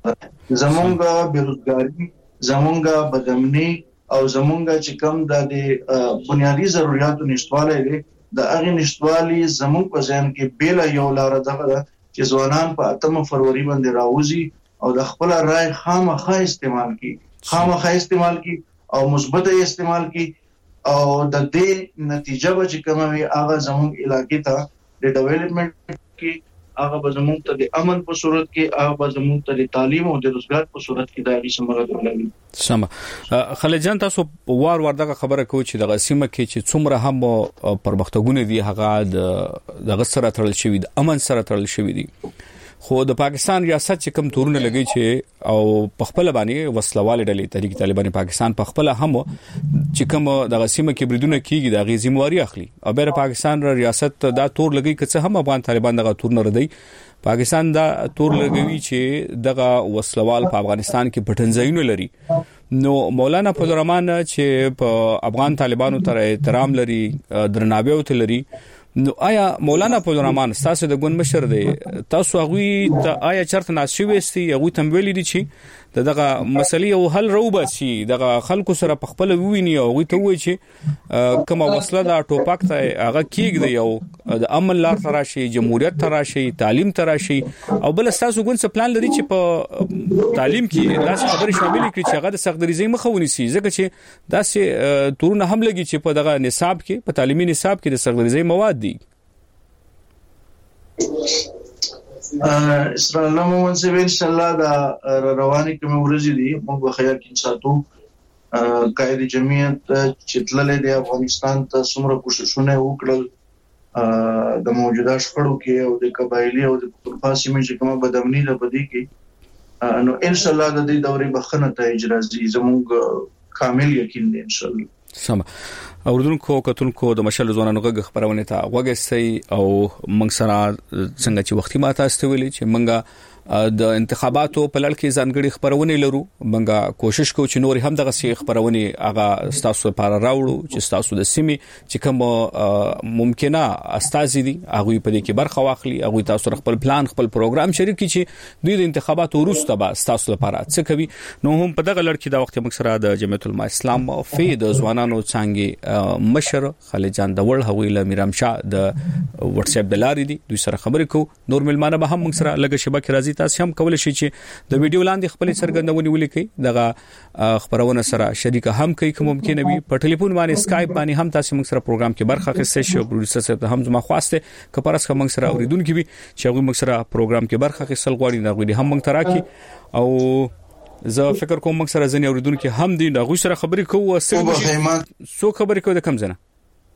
زمونږ بیروزګاری زمونږ بدامني او زمونږ چې کوم د بنیادی ضرورتو نشټواله دي د هغه نشټوالي زمونږ په ځان کې بیل یو لار دغه چې ځوانان په 8 فروری باندې راوځي او د خپل رائے خامخا استعمال کی او مثبت استعمال کی او د دې نتیجه به چې کوم وي هغه زمونږ علاقې ته د ډیولپمنٹ کې هغه به زموږ ته د امن په صورت کې هغه به زموږ ته د تعلیم او د روزګار په صورت کې د هغې ثمره ولري. سم خلیجان تاسو وار دغه خبره کوي چې دغه سیمه کې چې څومره هم پرمختګونه دي هغه د سره تړل شوی د امن سره تړل شوی دي خو د پاکستان ریاست چې کوم تورونه لګي چې او په خپل باندې وسلواله ډلې تحریک طالبان پاکستان په خپل هم چې کوم د غسیمه کې بریدونه کیږي د غي ذمہواری اخلي او بیر پاکستان ریاست دا تور لګي چې هم افغان طالبان دغه تور نه ردی پاکستان دا تور لګوي چې دغه وسلوال په افغانستان کې پټنځایونه لري نو مولانا فضل الرحمن چې په افغان طالبانو تر احترام لري درناوی او لري نو آیا مولانا فضل الرحمن تاسو د ګوند مشر دی تاسو هغه ته آیا چرته ناشې وستي هغه تمویل دي چې دغه مسلې او حل روبه شي دغه خلکو سره په خپل وویني او هغه ته وایي چې کومه وسله دا ټوپک ته هغه کېږي او د امن لار تراشي جمهوریت تراشي تعلیم تراشي او بل تاسو ګوند څه پلان لري چې په تعلیم کې داسې خبرې شامل کړي چې هغه د سختګریزي مخه ونیسي ځکه چې داسې تورونه هم لګي چې په دغه نصاب کې په تعلیمي نصاب کې د سختګریزي مواد دي اسرائیل نو منځ ان شاء الله دا رواني کوم ورځې دي موږ به خیر کې ساتو قائد جمعیت چې تللې د افغانستان ته څومره کوششونه وکړل د موجوده شخړو کې او د قبایلی او د پښتونخوا سیمې چې کومه بدامني ده پدې کې نو ان شاء الله د دې دورې بخنه ته اجازه زموږ کامل یقین دی ان شاء الله سم اوردونکو کتونکو د مشل ځوانانو غږ خبرونه ته وګورئ او موږ سره څنګه چې وختي ماته استویل چې موږ د انتخاباتو په لړ کې ځانګړي خبرونه لرو موږ کوشش کوو چې نور هم دغه سي خبرونه هغه تاسو لپاره راوړو چې تاسو د سیمې چې کوم ممکنه استازي دي هغه په دې کې برخه واخلي هغه تاسو خپل پلان خپل پروګرام شریک کړي چې دوی د انتخاباتو وروسته به تاسو لپاره څه کوي نو هم په دغه لړ کې د وخت موږ سره د جمعیت العلماء اسلام فی د ځوانانو څنګه مشر خالد جان دول هغه له میرام شاه د واتس اپ د لارې دي دوی سره خبرې کوو نور ملمانه به هم موږ سره لږه شبکه راځي تاسو هم کولای شئ چې د ویډیو لاندې خپل څرګندونې ولیکئ دغه خبرونه سره شریک هم کوي کوم ممکن وي په ټلیفون باندې اسکایپ باندې هم تاسو موږ سره پروګرام کې برخه اخیستئ شئ پروډوسر صاحب هم زما خواسته کپارس کوم موږ سره اوریدونکو وي چې هغه موږ سره پروګرام کې برخه اخیستل غواړي دا غوډي هم موږ تراکي او زه فکر کوم موږ سره ځنې اوریدونکو هم دي دا غو سره خبرې کوو سو خبرې کوو د کم زنه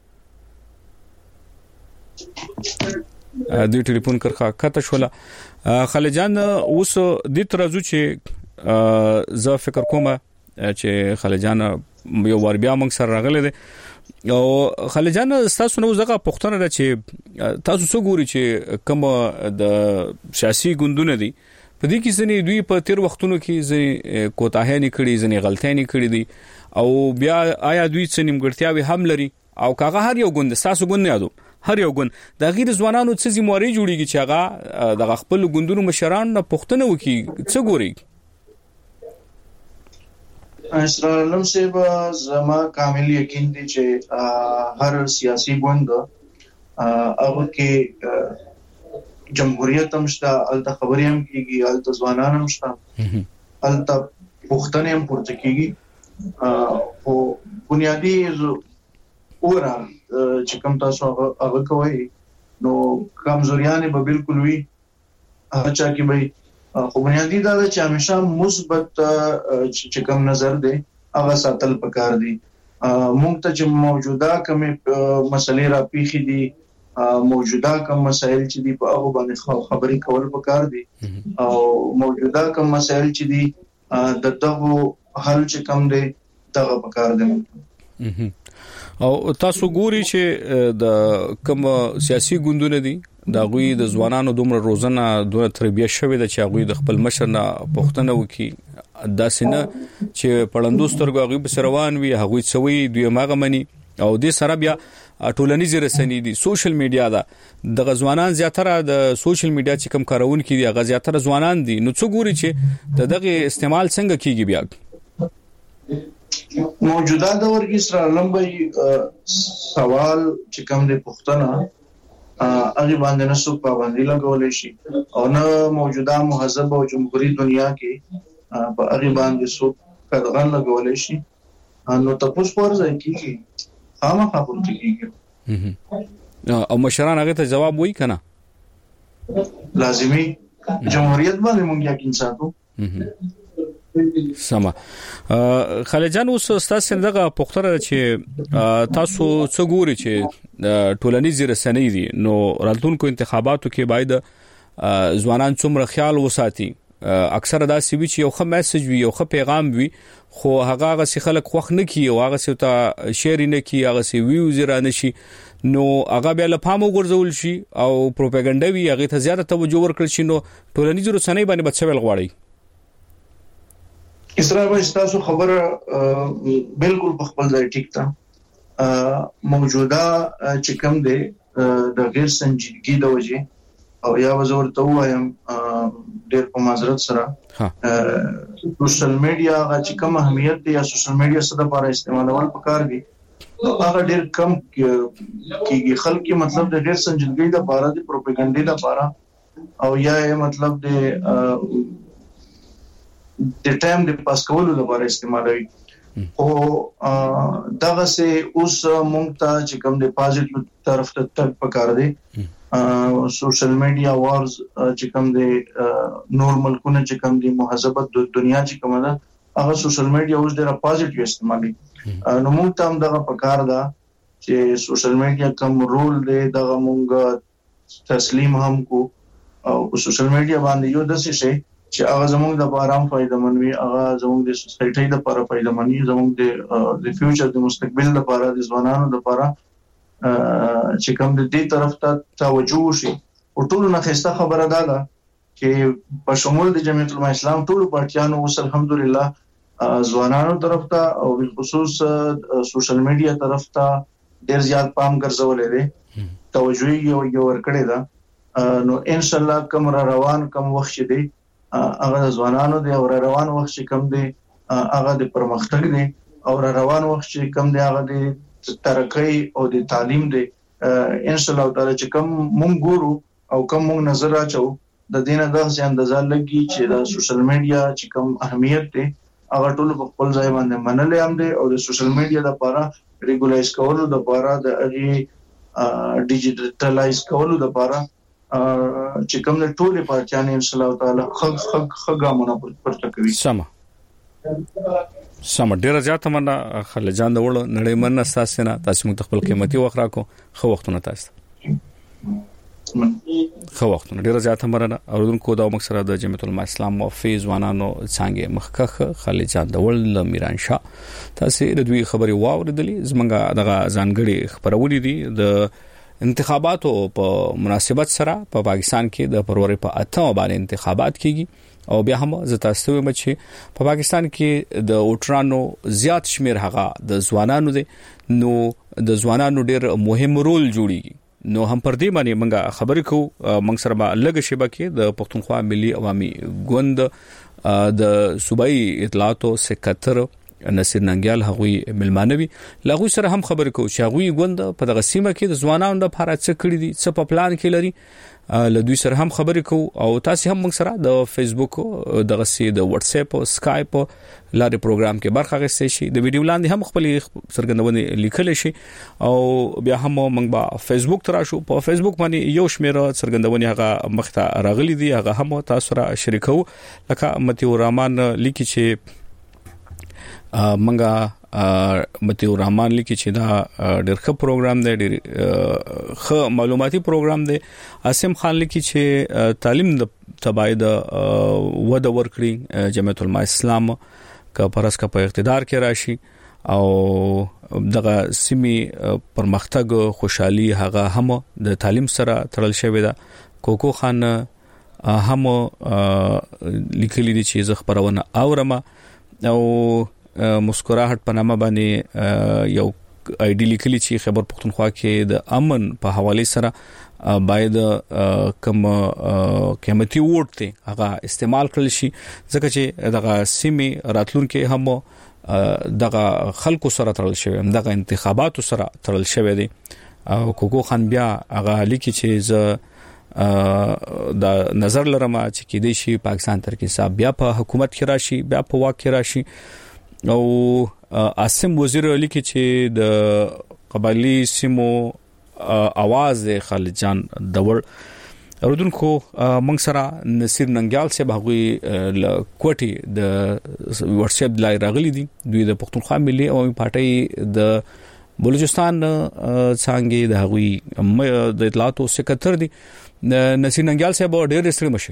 دوی ټلیفون کرخه کته شوله خالد جان اوس د ترازو چې زه فکر کوم چې خالد جان یو ور بیا موږ سره راغله دي او خالد جان تاسو نو زغه پښتنه ده چې تاسو څو ګوري چې کوم د سیاسي ګوندونه دي په دې کې ځنې دوی په تیر وختونو کې ځنې کوتاهی نه کړي ځنې غلطۍ نه کړي دي او بیا آیا دوی څه نیمګړتیاوي هم لري او کاغه هر یو ګوند تاسو ګوند نه یادو هر یو ګوند د غیر ځوانانو څه ذمہواری جوړیږي چې هغه د خپل ګوندونو مشران نه پښتنه وکي څه ګوري اسرائیل سیبا زما کامل یقین دی چې هر سیاسي ګوند هغه کې جمهوریت هم شته الته خبرې هم کیږي الته ځوانان هم شته الته پښتنه هم پورته کیږي او بنیادی اورا چې کوم تاسو هغه کوي نو کمزوریانه به بالکل وي هغه چې به خو بنیادی دا چې همیشه مثبت چې کوم نظر دی هغه ساتل پکار دي مونږ ته چې موجوده کوم مسلې را پیخي دي موجوده کوم مسائل چې دي په هغه باندې خبرې کول پکار دي او موجوده کوم مسائل چې دي دغه حل چې کوم دي دغه پکار دي او تاسو ګوري چې د کوم سیاسي ګوندونه دي دا غوي د ځوانانو دومره روزنه دوه تربیه شوې ده چې غوي د خپل مشر نه پښتنه وکي دا سينه چې پړندو سترګو غوي په روان وي هغه څوي دوی ماغه مني او د سره بیا ټولنیز رسنۍ دي سوشل میډیا دا د ځوانان زیاتره د سوشل میډیا چې کم کارون کړي دي هغه زیاتره ځوانان دي نو څو ګوري چې دغه استعمال څنګه کیږي بیا موجوده دور کې سره لمبي سوال چې کوم د پښتنه هغه باندې نسو پابندي لګولې شي او نه موجوده مهذب او جمهوریت دنیا کې په هغه باندې سو قدغن لګولې شي نو تاسو ورځي کیږي خامخا پورته کیږي او مشران هغه ته جواب وایي کنه لازمي جمهوریت باندې مونږ یقین ساتو سما خالد جان اوس تاسو دغه پختره چې تاسو څه ګوري چې ټولنیز رسنۍ دي نو راتلونکو انتخاباتو کې باید ځوانان څومره خیال وساتي اکثر دا سی وی چې یو ښه میسج وي یو ښه پیغام وي خو هغه سي خلک خوښ نه کی او هغه سي ته شیر نه کی هغه سي ویوز را نشي نو هغه بیا له پامو ګرځول شي او پروپاګاندا وی هغه ته زیاته توجه ورکړل شي نو ټولنیز رسنۍ باندې بچول غواړي اسرائیل تاسو خبره بالکل په خپل ځای ټیک ده موجوده چې کوم دی د غیر سنجیدګي د وجې او یا وزورته وایم ډېر په معذرت سره سوشل میډیا چې کوم اهمیت دی یا سوشل میډیا څه د لپاره استعمالول پکار دي هغه ډېر کم کیږي خلک مطلب د غیر سنجیدګي د لپاره د پروپاګاندا لپاره او یا مطلب د ټایم د پاس کولو لپاره استعمالوي او دغه سه اوس مونږ ته چې کوم د پازیټیو طرف ته تک پکار دي سوشل میډیا وارز چې کوم د نورمال کونه چې کوم د مهذبت د دنیا چې کوم ده هغه سوشل میډیا اوس ډېر پازیټیو استعمالي نو مونږ ته هم دغه پکار ده چې سوشل میډیا کوم رول دی دغه مونږ تسلیم هم کو او سوشل میډیا باندې یو د څه شي چې هغه زموږ د بارام فائدہ منوي هغه زموږ د سوسایټي لپاره فائدہ منوي زموږ د فیوچر د مستقبل لپاره د ځوانانو لپاره چې کوم د دې طرف ته توجه شي او ټول نه خسته خبره ده چې په شمول د جمعیت العلماء اسلام ټول پارټیانو اوس الحمدلله ځوانانو طرف ته او بالخصوص سوشل میډیا طرف ته ډیر زیات پام ګرځولې دي توجه یې ورکړې ده نو ان شاء الله کوم روان کوم وخت دی هغه ځوانانو دی او روان وخت چې کم دی هغه د پرمختګ دی او روان وخت چې کم دی هغه د ترقۍ او د تعلیم دی ان شاء الله تعالی چې کم مونږ ګورو او کم مونږ نظر راچو د دینه دغه اندازه لګي چې د سوشل میډیا چې کم اهمیت دی هغه ټول په خپل ځای باندې منلې هم دی او د سوشل میډیا لپاره ریګولایز کولو لپاره د ډیجیټلایز کولو لپاره چې کوم د ټولې پارټیانې ان شاء الله تعالی خګامونه پورته کوي سم ډیره زیاته مننه خلجان د وړو نړۍ مننه تاسو نه تاسو موږ خپل قیمتي وخت راکو خو وختونه تاسو خو وختونه ډیره زیاته مننه اوردونکو دا مقصد د جمعیت العلماء اسلام او فیضوانانو څنګه مخکخ خلجان د وړ میران شاه تاسو د دوی خبري واوریدلې زمونږه دغه ځانګړي خبرونه دي د انتخاباتو په مناسبت سره په پاکستان کې د فروری په 8 باندې انتخابات کیږي او بیا هم زتاستوي چې په پاکستان کې د اوټرانو زیات شمیر هغه د ځوانانو دي نو د ځوانانو ډېر مهم رول جوړیږي نو هم پر دې باندې موږ خبرې کوو موږ سره لږ شبکه د پښتونخوا ملي عوامي ګوند د صوبایي اطلاعات او سکتر نصیر ننګیال هغوی ملمانوي لاغوی سره هم خبرې کوو چې هغوی ګوند په دغه سیمه کې د ځوانانو لپاره څه کړی دي څه په پلان کې لري له دوی سره هم خبرې کوو او تاسو هم موږ سره د فیسبوک دغه سي د واتس اپ او اسکایپ لارې پروګرام کې برخه اخیستئ شي د ویډیو لاندې هم خپل څرګندونه لیکل شي او بیا هم موږ په فیسبوک تراشو په فیسبوک باندې یو شمېر څرګندونه هغه مخته راغلي دي هغه هم تاسو سره شریکو لکه متیو رحمان لیکي چې منګه متیو رحمان لیکي چې دا ډېر ښه پروګرام دی ډېر ښه معلوماتي پروګرام دی اسیم خان لیکي چې تعلیم د تباید وده ورکړي جمعیت العلماء اسلام کا پرس کا په اقتدار کې راشي او دغه سیمه پرمختګ خوشحالي هغه هم د تعلیم سره تړل شوی دا کوکو خان هم لیکلي دي چې زه خبرونه اورم او مسکراهټ په نامه باندې یو آیډي لیکلي چې خیبر پختونخوا کې د امن په حواله سره باید کوم قیمتي ووټ ته هغه استعمال کړل شي ځکه چې دغه سیمه راتلونکو هم دغه خلکو سره تړل شوی دغه انتخاباتو سره تړل شوی دي او کوکو خان بیا هغه لیکي چې ز دا نظر لرم چې کې دی شي پاکستان تر کې صاحب بیا په حکومت کې راشي بیا په واک کې راشي او اسم وزیر لیکي چې د قبایلی سیمو आवाज خالجان دور اوردونکو موږ سره نصیر ننګیال صاحب هغه کوټي د واتس اپ لای راغلي دي دوی د پښتونخوا ملي عوامي پارټي د بلوچستان څنګه د هغوی د اطلاعاتو سکرټر دی نصیر ننګیال صاحب ډېر ستړي مشي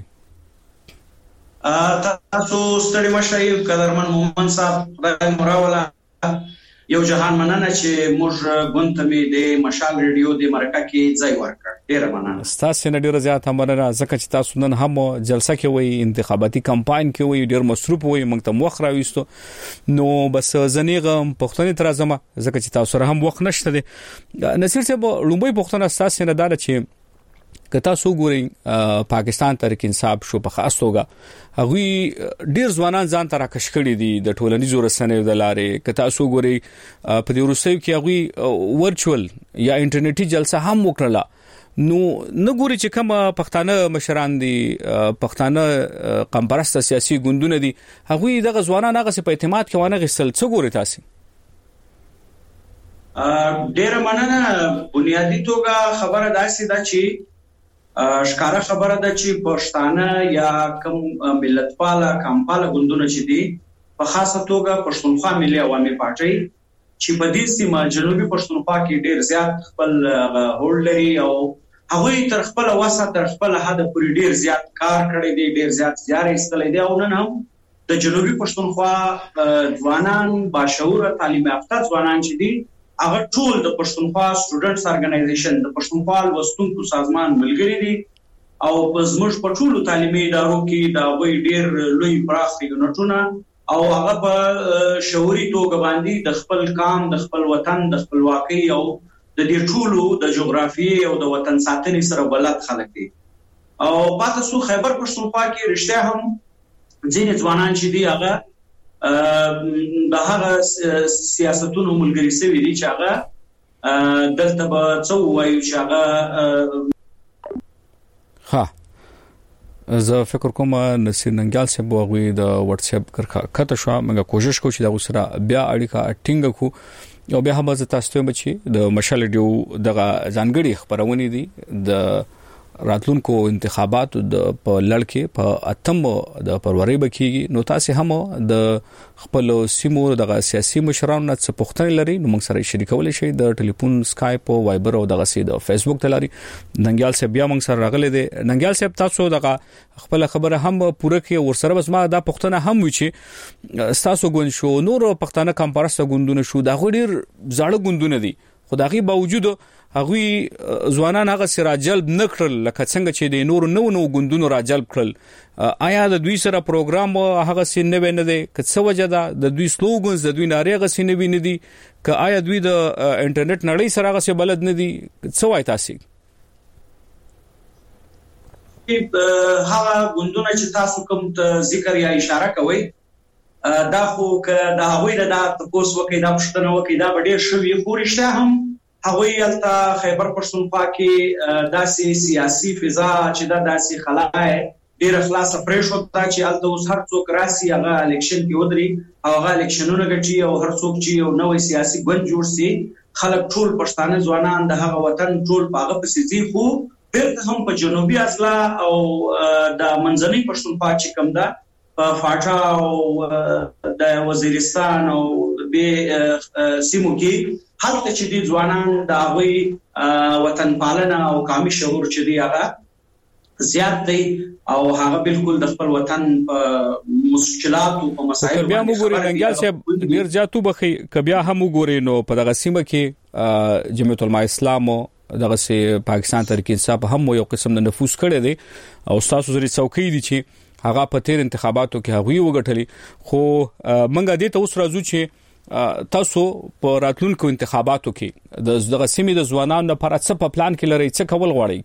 تاسو ستړي مشي قدرمن مومن صاحب خدای مراوله یو جهان مننه چې موږ غونټمې د مشال ریډیو د مرکه کې ځای ورکړ ډیره مننه تاسو نه ډیره زیات مننه ځکه چې تاسو نن هم جلسه کې وي انتخاباتي کمپاین کې وي ډیر مصروف وي موږ ته وخت راويستو نو بس زنیغه پښتني تر ازمه ځکه چې تاسو سره هم وخت نشته دي نصیر صاحب لومبي پښتنه تاسو نه داله چې کتا سو ګوري پاکستان تحریک انصاف شو په خاص توګه هغه ډیر ځوانان ځان تر راکش کړي دي د ټولنیزو رسنیو د لارې کتا سو ګوري په دې روسي کې هغه ورچوال یا انټرنیټي جلسه هم وکړه نو نګوري چې کوم پښتانه مشران دي پښتانه قمپرست سیاسي ګوندونه دي هغه دغه ځوانان هغه په اعتماد کې ونه غسل څه ګوري تاسو ډیر مننه بنیادی توګه خبره داسې ده چې ښکارا خبره ده چې پښتانه یا کوم ملتپاله کمپاله ګوندونه چې دي په خاصه توګه پښتونخوا ملي عوامي پارټي چې په دې سیمه جنوبي پښتونخوا کې ډیر زیات خپل هولډ لري او هغه تر خپل وسه تر خپل حد پورې ډیر زیات کار کړی دی ډیر زیات زیار ایستلی دی او نن هم د جنوبي پښتونخوا ځوانان باشعور تعلیم یافته ځوانان چې دي هغه ټول د پښتونخوا سټوډنټس ارګنایزیشن د پښتونخوا لوستونکو سازمان ملګری دي او په زموږ په ټولو تعلیمي ادارو کې دا وی ډیر لوی پراخ یونټونه او هغه په شعوري توګه باندې د خپل قام د خپل وطن د خپلواکۍ او د دې ټولو د جغرافیې او د وطن ساتنې سره بلد خلک دي او پاتې سو خیبر پښتونخوا کې رښتیا هم ځینې ځوانان چې دي هغه د هغه سیاستونو ملګری سوي دي چې هغه دلته به څو وایو چې هغه زه فکر کوم نصیر ننګیال صاحب هغه د واتس اپ کته شو موږ کوشش کوو چې دا سره بیا اړیکه ټینګ کو او بیا هم تاسو ته بچي د مشال ډیو دغه ځانګړي خبرونه دي د راتلونکو انتخاباتو د په لړکې په اتم د فروری بکیږي نو تاسو هم د خپل سیمو د سیاسي مشرانو نه څه پوښتنه لري نو موږ سره شریکول شي د ټلیفون سکایپ او وایبر او د فیسبوک تلاري ننګیال صاحب بیا موږ سره راغلي دي ننګیال صاحب تاسو دغه خپل خبره هم پوره کې ورسره بس ما دا پوښتنه هم وی چې تاسو ګون شو نور پښتانه کمپارسته ګوندونه شو دا غوډیر زړه ګوندونه دي خدایي باوجود هغه ځوانان هغه سره جلب نکړل لکه څنګه چې د نور نو ګوندونو را جلب کړل آیا د دوی سره پروګرام هغه سینه نه دی که څه وجه ده د دوی سلوګنز د دوی ناریغه سینه نه دي که آیا دوی د انټرنیټ نړۍ سره هغه بلد نه دي څه وای تاسو هغه ګوندونه چې تاسو کوم ذکر یا اشاره کوي دا خو که دا هغوی د تاسو وکي دا پښتنه وکي دا ډېر شوی خورشته هم هغوی الته خیبر پښتونخوا کې داسې سیاسي فضا چې دا داسې خلای ډېر اخلاص پرېښو ته چې الته اوس هر څوک راسي هغه الیکشن کې ودري هغه الیکشنونه ګټي او هر څوک چې یو نوې سیاسي ګوند جوړ سي خلک ټول پښتانه ځوانان د هغه وطن ټول پاغه پسې ځي خو بیرته هم په جنوبي اصله او د منځنۍ پښتونخوا چې کوم ده په فاټا او د وزیرستان او به سیمو کې هلته چې دي ځوانان د هغوی وطن پالنه او قومي شعور چې دی هغه زیات دی او هغه بالکل د خپل وطن په مشکلات او په مسایل بیا موږ ګورې ننګیال صاحب ډیر زیاتو بخي کبیا هم وګورې نو په دغه سیمه کې جمعیت العلماء اسلام دغه سي پاکستان تحریک انصاف هم یو قسم د نفوذ کړی دی او تاسو زری څوکۍ دي چې هغه په تیر انتخاباتو کې هغه وګټلي خو منګه دې ته اوس راځو چې تاسو په راتلونکو انتخاباتو کې دغه سیمې د ځوانانو لپاره څه په پلان کې لري څه کول غواړي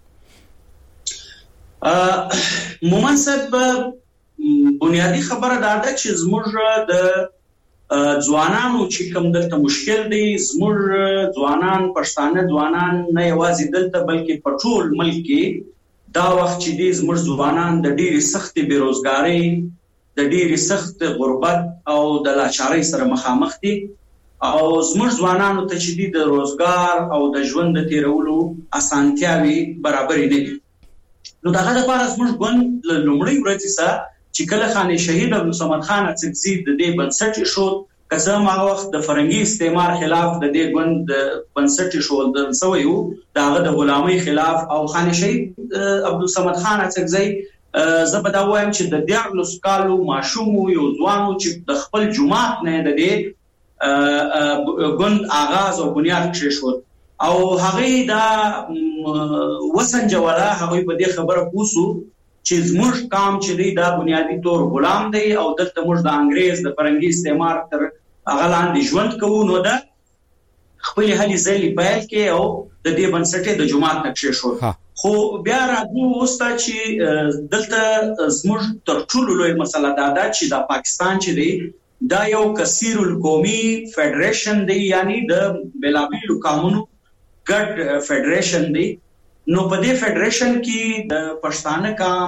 مومن صاحب بنیادی خبره دا ده چې زموږ د ځوانانو چې کوم دلته مشکل دی زموږ ځوانان پښتانه ځوانان نه یوازې دلته بلکې په ټول ملک کې دا وخت چې دي زموږ ځوانان د ډېری سخت بیروزګاری د ډېری سخت غربت او د لاچارۍ سره مخامخ دي او زموږ ځوانانو ته چې دي د روزګار او د ژوند د تیرولو اسانتیاوي برابرې نه دي نو دغه لپاره زموږ ګوند لومړی ورځ چې کله خانه شهید عبدالصمد خان اڅکزي د دې بنسټ شو کله ما وخت د فرنګي استعمار خلاف د دې ګوند بنسټ شول د سویو دغه د غلامۍ خلاف او خان شهید عبدالصمد خان اڅکزی زبدا وایم چې د 14 کالو ماشوم یو ځوانو چې د خپل جماعت نه د دې ګوند آغاز او بنیاد کړی شو او هغه دا وسنجولا هغه په دې خبره پوسو چې زموږ کام چې دی دا بنیادی طور غلام دی او دلته موږ د انګريز د فرنګي استعمار تر هغه لاندې ژوند کوو نو دا خپل هلي ځلې پیل کې او د دې بنسټې د جماعت نقشې شو خو بیا راځو وستا چې دلته زموږ تر ټولو لوی مسله دا ده چې د پاکستان چې دی دا یو کثیر القومي فدریشن دی یعنی د بلابیلو قومونو ګډ فدریشن دی نو په دې فدریشن کې د پښتانه کام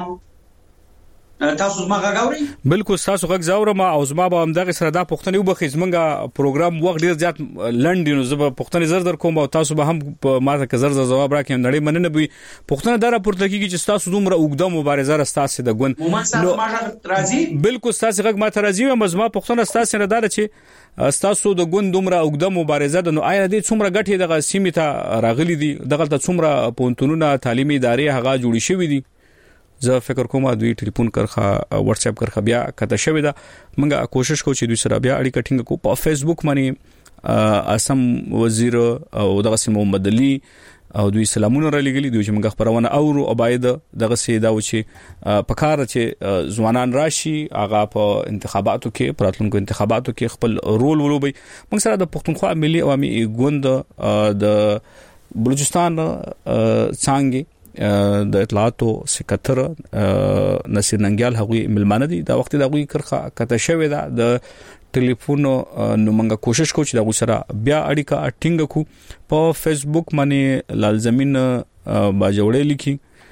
تاسو زما غاوري بالکل تاسو غږ زاورم او زما به همدغه سره دا پښتني وبخې زمونږه پروګرام وخت ډیر زیات لنډ نو زه پښتني زر در کوم او تاسو به هم ماته کزر جواب راکې نړۍ مننه به پښتنه دره پورته کیږي چې تاسو دومره اوګده مبارزه راستاسه د ګوند نو ما راځي بالکل تاسو غږ ماته راځي او زما پښتنه تاسو نه دار چې تاسو د ګوند دومره اوګده مبارزه د نو آیا دې څومره غټي دغه سیمه ته راغلي دي دغه ته څومره پونتونونه تعلیمي ادارې هغه جوړی شوې دي زه فکر کوم دوی ټلیفون کرخه واتس اپ کرخه بیا کته شوی دا منګه کوشش کوم چې دوی سره بیا اړیکه ټینګ کو په فیسبوک باندې اسم وزیر او دغه سیم محمد علي او دوی سلامونه را لګلی دوی چې منګه خبرونه او باید دغه سي دا و چې په کار چې ځوانان راشي هغه په انتخاباتو کې پراتلونکو انتخاباتو کې خپل رول ولوبي موږ سره د پښتونخوا ملي عوامي ګوند د بلوچستان څنګه د اطلاعاتو سکتر نصیر ننګیال هغوی ملمانه دي دا وخت د هغوی کرخه کته شوی دا د ټلیفون نو موږ کوشش کوو چې دا سره بیا اړیکه ټینګ کو په فیسبوک باندې لالزمین با جوړې لیکي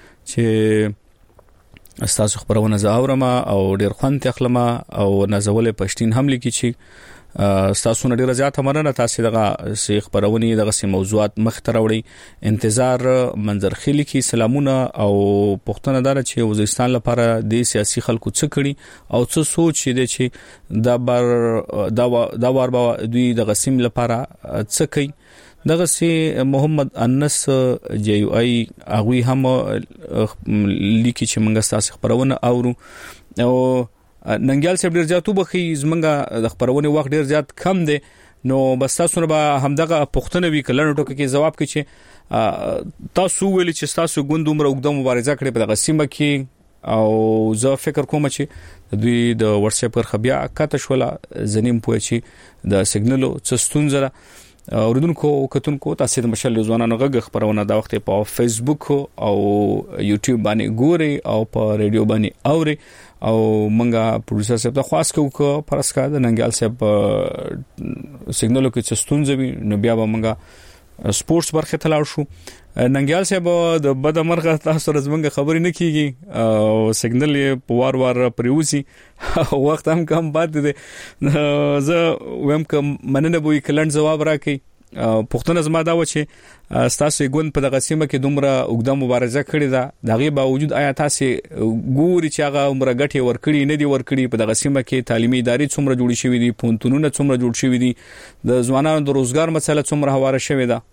چې تاسو خبرونه زاورما او ډیر خوان تخلمه او نازولې پښتين هم لیکي چې تاسو نه ډیر زیات مننه تاسو دغه سی خبرونه دغه سی موضوعات مخ ته راوړي انتظار منظر خلی کی سلامونه او پښتنه دار چې وزیرستان لپاره د سیاسي خلکو څخه کړي او څه سوچ دي چې دا وار دوی دغه سیم لپاره څه کوي دغه سي محمد انس جی یو ای هغه هم لیکي چې موږ تاسو خبرونه اورو او ننګیال صاحب ډیر زیاتو بخي زمونږه د خبرونه وخت ډیر زیات کم دی نو بس تاسو نه به همدغه پښتنه وی کلن ټکو کې جواب کوي چې تاسو ویل چې تاسو ګوند عمر وګدم مبارزه کړې په دغه سیمه کې او زه فکر کوم چې دوی د واتس اپ پر خبیا کاته شولا زنیم پوه چې د سیګنالو څستون اوردونکو کتونکو تاسو د مشل ځوانانو غږ خبرونه دا وخت په فیسبوک او یوټیوب باندې ګوري او په ریډیو باندې اوري او منګه پروډوسر صاحب ته خاص کوو پرسکا د ننګیال صاحب سیګنالو کې څستون ځوي نو بیا به منګه سپورتس برخه ته لاړ شو ننګیال صاحب د بد مرغه تاسو رزمنګ خبرې نه کیږي او سیګنال په وار پریوسی وخت هم کم پات دي زه ویم کوم مننه بو کلند جواب راکې پښتون زما دا و چې تاسو ګوند په دغه سیمه کې دومره وګړه مبارزه کړې ده دغه باوجود آیا تاسو ګوري چې هغه عمر غټي ورکړي نه دي ورکړي په دغه سیمه کې تعلیمي ادارې څومره جوړې شوې دي پونتونونه څومره جوړ شوې دي د ځوانانو د روزګار مسله څومره هواره شوې ده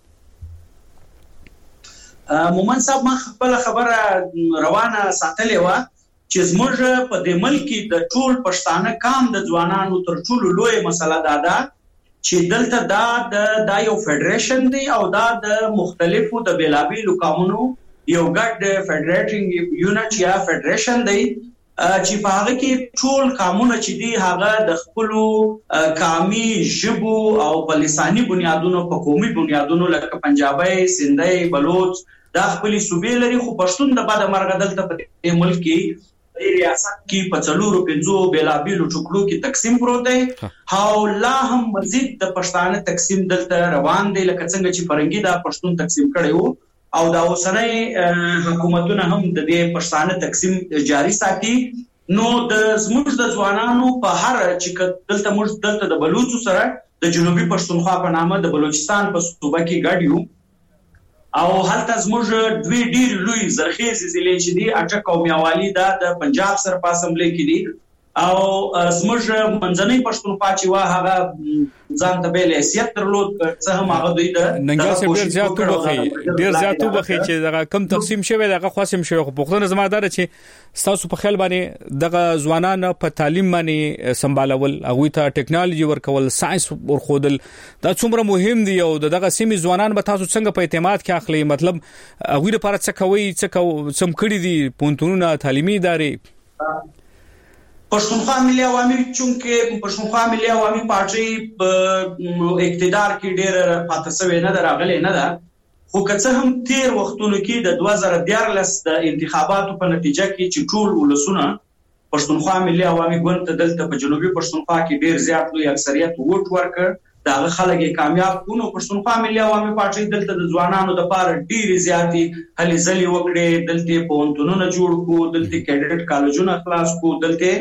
مومن صاحب ما خپل خبره روانه ساتلې و چې زموږ په دې ملک د ټول پښتانه کام د ځوانانو تر ټولو لوی مسله ده چې دلته دا یو فدریشن دی او دا د مختلفو د بیلابیلو قومونو یو ګډ فدریټینګ یونټ یا فدریشن دی چې په هغه کې ټول قومونه چې دي هغه د خپل قومي ژبو او په لساني بنیادونو په قومي بنیادونو لکه پنجابي سندي بلوچ دا خپل صوبې لري خو پښتون د بعد مرګ دلته په ملک کې ریاست کې په څلورو پنځو بیلابیلو ټوکړو کې تقسیم پروت دی او لا هم مزید د پښتانه تقسیم دلته روان دی لکه څنګه چې فرنګي دا پښتون تقسیم کړي وو او دا اوسنۍ حکومتونه هم د دې پښتانه تقسیم جاری ساتي نو د زموږ د ځوانانو په هر چې دلته موږ دلته د بلوچو سره د جنوبي پښتونخوا په نامه د بلوچستان په صوبه کې ګډ یو او هلته زموږ دوی ډیر لوی زرخیز ضلع چې دي اټک او میاوالی دا د پنجاب سره په اسمبلی کې دي او زموږ منځنۍ پښتونخوا چې وا هغه ځان ته بیل حیثیت درلود څه هم هغه دوی د ننګال صاحب ډیر زیاتو بخي چې دغه کم تقسیم شوی دغه خاصم شوی خو پښتون زمادار چې تاسو په خیال باندې دغه ځوانان په تعلیم باندې سمبالول هغه ته ټیکنالوژي ورکول ساينس ورخودل دا څومره مهم دی او دغه سیمې ځوانان به تاسو څنګه په اعتماد کې اخلي مطلب هغه لپاره څه کوي څه سم کړی دي پونتونونه تعلیمي ادارې پښتونخوا ملي عوامي چونکه پښتونخوا ملي عوامي پارټي په اقتدار کې ډېر پاتې نه دراغلي نه ده خو که څه هم تیر وختونو کې د 2014 د انتخاباتو په نتیجه کې چې ټول ولسونه پښتونخوا ملي عوامي ګوند ته دلته په جنوبي پښتونخوا کې ډېر زیات لوی اکثریت ووټ ورکړ دا خلک کامیاب کونو پښتونخوا ملي عوامي پارټي دلته د ځوانانو لپاره ډېر زیاتي هلي ځلي وکړي دلته پونتونونه جوړ کو دلته کیډټ کالجونه خلاص کو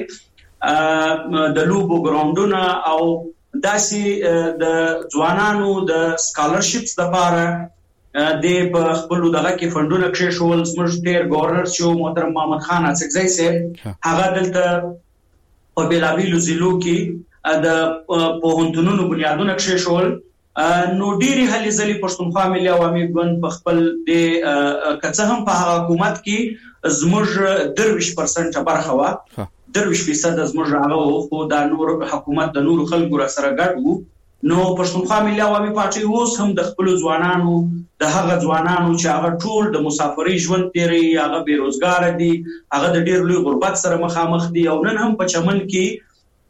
دلته د لوبو ګراوندونه او داسې د ځوانانو د سکالرشپس لپاره د په خپل دغه کې فندونه کې شول زموږ ډېر گورنر شو محترم محمد خان اڅکزی صاحب هغه دلته په بیلابیلو ضلعو کې د پوهنتونونو بنیادونه کې شول نو ډېری هلي ځلې پښتونخوا ملي عوامي ګوند په خپل د کڅه هم په حکومت کې زموږ 23% برخه وا 23% زموږ هغه خو د نور حکومت د نور خلکو سره ګډ وو نو پښتونخوا ملي عوامي پارټي اوس هم د خپل ځوانانو د هغه ځوانانو چې هغه ټول د مسافرۍ ژوند تیري هغه بیروزګار دي هغه د ډېر لوی غربت سره مخامخ دي او نن هم په چمن کې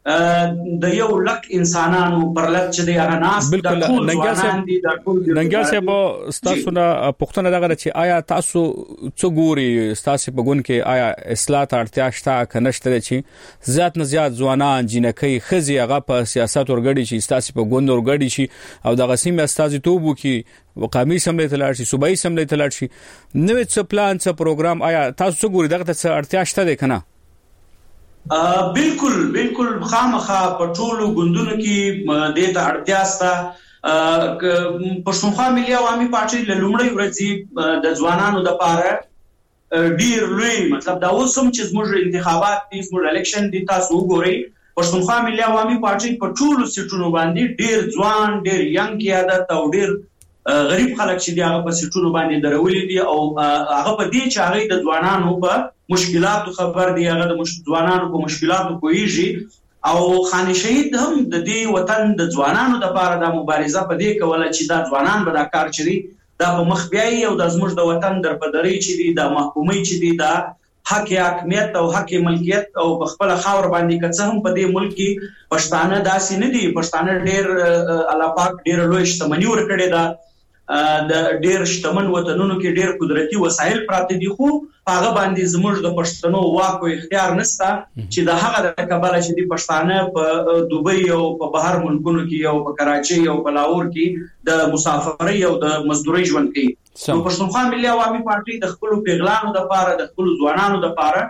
د یو لک انسانانو پر لږ چې دی هغه ناس د ټول ځوانان دي د ټول ننګال صاحب تاسو نه پښتنه دغه چې آیا تاسو څو ګوري تاسو په ګون کې آیا اصلاح ته اړتیا شته کنهشته چې زیات نه زیات ځوانان جنکې خزي هغه په سیاست ورګړي شي تاسو په ګوند ورګړي شي او دغه سیمه استازي توبو کې وقامي سملې تلل شي صوبایي سملې تلل شي نو څه پلان څه پروګرام آیا تاسو څو ګوري دغه څه اړتیا شته ده کنه بالکل خامخا په ټولو ګوندونو کې د ته اړتیا سته پښتونخوا ملي عوامي پارټي له لومړۍ ورځې د ځوانانو لپاره ډیر لوی مطلب دا اوسم چې زموږ انتخابات دي زموږ الیکشن دي تاسو وګورئ پښتونخوا ملي عوامي پارټي په ټولو سیټونو باندې ډیر ځوان ډیر ینګ قیادت او ډیر غریب خلک چې دی هغه په سیټونو باندې درولې دي او هغه په دې چې هغه د ځوانانو په مشکلاتو خبر دی هغه د ځوانانو په مشکلاتو کویږي او خان شهید هم د دې وطن د ځوانانو لپاره د مبارزه په دې کوله چې دا ځوانان به دا کار چي دا په مخ بیاي او د زموږ د وطن در پدري چې دی د محکومي چې دی دا حق حاکمیت او حق ملکیت او په خپل خاور باندې کڅ هم په دې ملک کې پښتانه داسې نه دي پښتانه ډېر الله پاک ډېر لوی شتمنۍ ورکړي دا د ډېر شتمن وطنونو کې ډېر قدرتي وسایل پراته دي خو هغه باندې زموږ د پښتنو واک او اختیار نشته چې د هغه د کباله چې د پښتانه په دوبۍ او په بهر ملکونو کې او په کراچۍ او په لاهور کې د مسافرۍ او د مزدورۍ ژوند کوي نو پښتونخوا ملي عوامي پارټي د خپل پیغلانو لپاره د خپل ځوانانو لپاره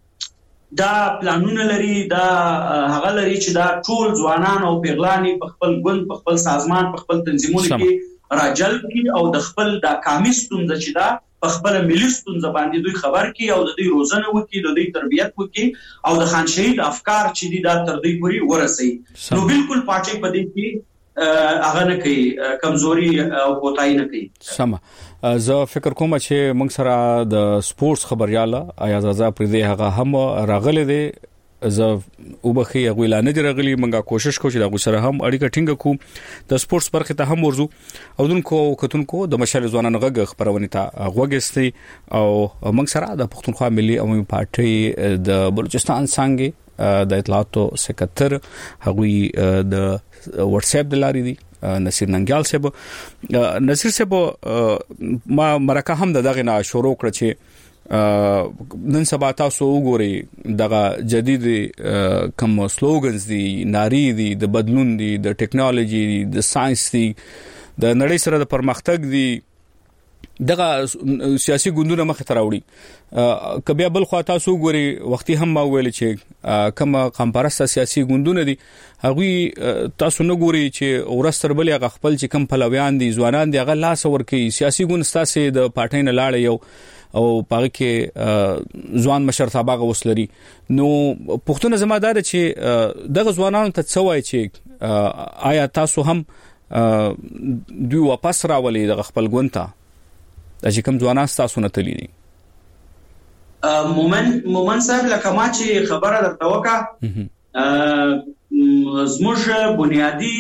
دا پلانونه لري دا هغه لري چې دا ټول ځوانان او پیغلاني په خپل ګوند په خپل سازمان په خپل تنظیمونو کې راجل کی او د خپل د کامیستون چې دا په خپل مليستون باندې دوی خبر کی او د دوی روزنه وکي د دوی تربيت وکي او د خان شهید افکار چې دا تر دوی پوري ورسي نو بالکل پارټي په دې کې هغه نه کوي کمزوري او کوتای نه کوي سم زه فکر کوم چې موږ سره د سپورتس خبرياله اجازه پر دې هغه هم راغله دي زه وبخي غویلانه دی رغلی منګه کوشش کو چې دا غوسره هم اړیکه ټینګه کو د سپورتس برخه ته هم ورزو او دونکو کتونکو د مشال ځوانانو غږ خبرونه ته غوګستي او موږ سره د پښتونخوا ملي عوامي پارټي د بلوچستان څنګه د اطلاعاتو سکتر هغوی د واتس اپ د لاري دي نصیر ننګال صاحب نصیر صاحب ما مرکه هم دغه نه شروع کړ چې نن سبا تاسو وګورئ دغه جدید کوم سلوګنز دي ناری دي د بدلون دي د ټیکنالوژي د ساينس دي د نړۍ سره د پرمختګ دي دغه سیاسي ګوندونه مخ ته راوړي کبه بل خو تاسو ګوري وختي هم ما ویل چې کوم قامپرسته سیاسي ګوندونه دي هغه تاسو نه ګوري چې ورستر بل هغه خپل چې کم پلویان دي ځوانان دي هغه لاس ورکي سیاسي ګوند ستاسو د پارټۍ نه لاړ یو او پاره کې ځوان مشرتابه وسلري نو پښتون زمادار چې دغه ځوانانو ته څوای چې آیا تاسو هم دوی واپس راولي د خپل ګونتا چې کوم ځوانان تاسو نه تللی دي مومن صاحب لکه ما چې خبره درته وکړه زموږ بنیادی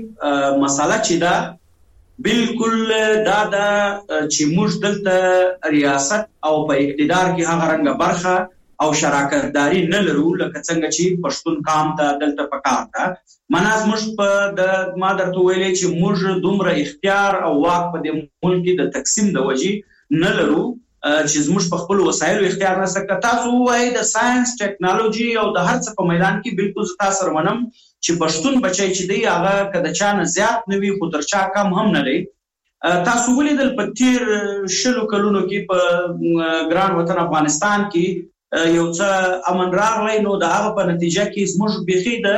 مسله چې دا بالکل دا چې موږ دلته ریاست او په اقتدار کې هغه رنګه برخه او شراکتداري نه لرو لکه څنګه چې پښتون قام ته دلته پکار ده مناز موږ په د ما درته ویلې چې موږ دومره اختیار او واک په دې ملک کې د تقسیم د وجې نه لرو چې موږ په خپل وسایلو اختیار نه سکه تاسو وایي د ساينس ټیکنالوژي او د هر څه په میدان کې بالکل تاسو سره منم چې پښتون بچي چې دی هغه کده چا نه زیات نوي خو تر چا کم هم نه دی تاسو ولیدل په تیر شلو کلونو کې په ګران وطن افغانستان کې یو څه امن راغلی نو د هغه په نتیجه کې زموږ بيخي د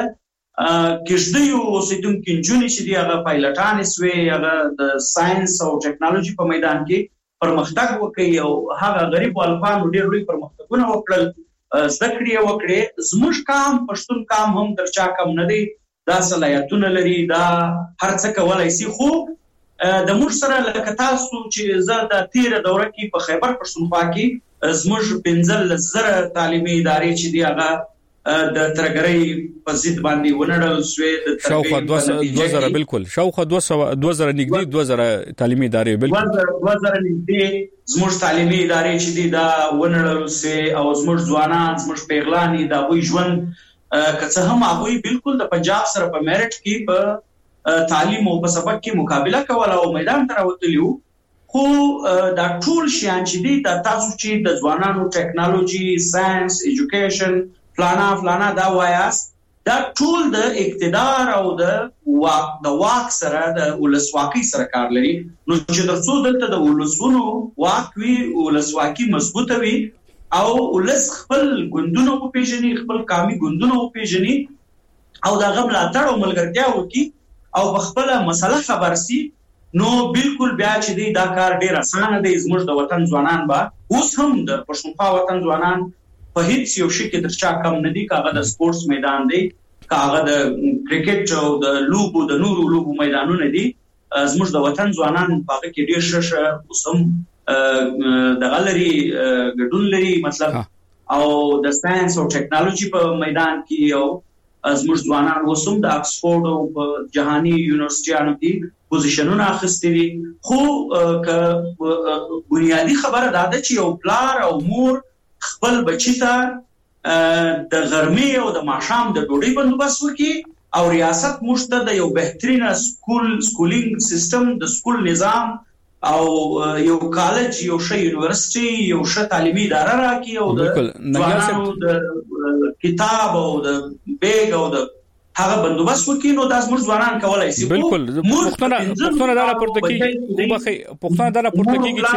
کښدیو اوسیدونکو جونې چې دی هغه پایلټان سوي هغه د ساينس او ټیکنالوژي په میدان کې پرمختګ وکړي او هغه غریب والفانو ډېر لوی پرمختګونه وکړل زکړې وکړې زموږ قام پښتون قام هم درچا کم نه دی دا صلاحیتونه لري دا هر څه کولای شي خو د موږ سره لکه تاسو چې زه د تیر دوره کې په خیبر پښتونخوا کې زموږ 15,000 تعلیمي ادارې چې دی هغه د ترګرۍ په ضد باندې ونړل شوې د شاوخوا 2000 بالکل شاوخوا 2000 نږدې 2000 تعلیمي ادارې بالکل 2000 نږدې زموږ تعلیمي ادارې چې دي دا ونړل شوې او زموږ ځوانان زموږ پیغلانی دا وی ژوند کڅه هم هغه بالکل د پنجاب سره په میرټ کې په تعلیم او په سبق کې مقابله کوله او میدان ته راوتلیو خو دا ټول شیان چې دي دا تاسو چې د ځوانانو ټیکنالوژي ساينس ایجوکیشن فلانا دا وایاس دا ټول د اقتدار او د واک سره د ولسواکۍ سره کار لري نو چې درڅو دلته د ولسونو واک وی ولسواکۍ مضبوطه وي او ولس خپل ګوندونه په پیژني خپل قومي ګوندونه په پیژني او دا غبل اتړ او ملګرتیا وکي او په خپل مسله خبر سي نو بالکل بیا چې دی دا کار ډیر اسانه دی زموږ د وطن ځوانان با اوس هم د پښتونخوا وطن ځوانان په هیڅ یو شي کې درچا کم نه دي کاغه د سپورتس میدان دی کاغه د کرکټ او د لوبو د نورو لوبو میدانونه دي زموږ د وطن ځوانان په کې ډیر ششه اوسم د غلري ګډون لري مطلب او د ساينس او ټیکنالوژي په میدان کې یو زموږ ځوانان اوسم د اکسفورد او په جهاني یونیورسيټیانو کې پوزیشنونه اخیستي خو بنیادی خبره دا ده چې یو پلار او مور خپل بچی ته د غرمې او د ماښام د ډوډۍ بندوبست وکړي او ریاست موږ ته د یو بهترینه سکولینګ سیستم د سکول نظام او یو کالج یو شی یونیورسيټي یو شی تعلیمي اداره راکړي او د کتاب او د بیگ او د هغه بندوبست وکړي نو دا زموږ ځوانان کولای شي بالکل پښتون دا راپورته کیږي پښتون دا راپورته کیږي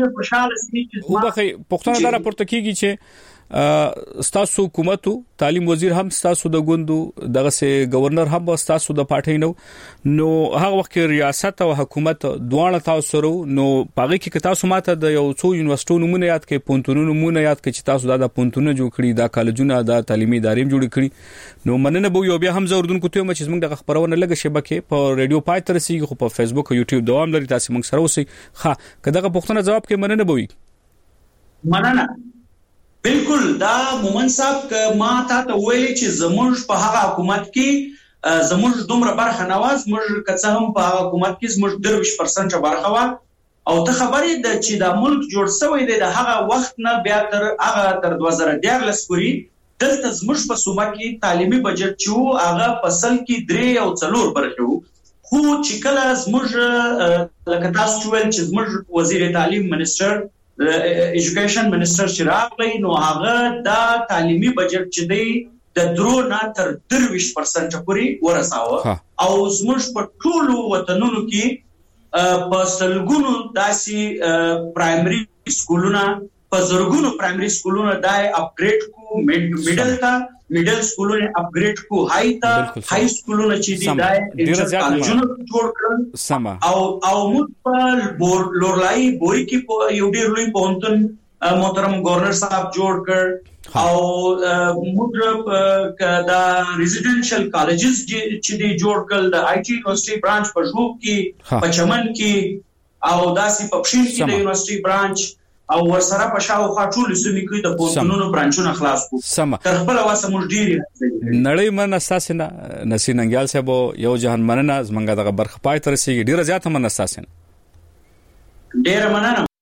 چې ستاسو حکومت تعلیم وزیر هم ستاسو د ګوندو دغه سه گورنر هم ستاسو د پټای نو هغه وخت ریاست او حکومت دواړه تاسو سره نو پاره کې تاسو ماته د یو څو یونیورسيټو نمونه یاد کې پونتونو نمونه یاد کې چې تاسو د پونتونو جوړ کړی دا کالجونه د تعلیمي ادارې جوړ کړی نو مننه به یو بیا هم زوردونکو ته چې موږ د خبرونه لګه شبکه په رادیو پای تر سیږي خو په فیسبوک او یوټیوب دوام لري تاسو موږ سره اوسئ ښه کداغه پښتنه جواب کې مننه بوي مننه بالکل دا مومن صاحب ک ما ته ویلي چې زموږ په هغه حکومت کې زموږ دومره برخه نواز موږ کڅه هم په هغه حکومت کې زموږ 20% برخه وا او ته خبرې د چې دا ملک جوړ شوی دی د هغه وخت نه بیا تر 2014 پورې دلته زموږ په صوبه کې تعلیمي بجټ چې هغه فصل کې 3 او 4 برخه خو چې کله زموږ لکه تاسو ویل چې زموږ وزیر تعلیم منسٹر ایجوکیشن منسٹر چې راغلی نو هغه دا تعلیمي بجټ چې دی د درو نه تر 23% پورې ورساوه او زموږ په ټولو وطنونو کې په سلګونو داسي پرایمري سکولونه په زرګونو پرایمري سکولونه دای اپګریډ کو میډل تا میډل سکولونه اپګریډ کو هاي تا هاي سکولونه چې دي دای انټرنیشنل جوړ کړل او موږ په لورلای بوري کې یو ډیر لوی پونتن محترم گورنر صاحب جوړ کړ او موږ دا ریزیډنشل کالجز چې دي جوړ کړل د آی ټي یونیورسيټي برانچ په ژوب کې په چمن کې او داسي په پښین کې د یونیورسيټي برانچ او ورسره په شاو خاطول سمې کوي د پونتونو برانچونه خلاص کو تر خپل واسه موږ ډیر نړۍ من اساسنه نسین انګیال صاحب یو جهان مننه زمونږ د برخه پای تر سي ډیر زیات من اساسنه ډیر مننه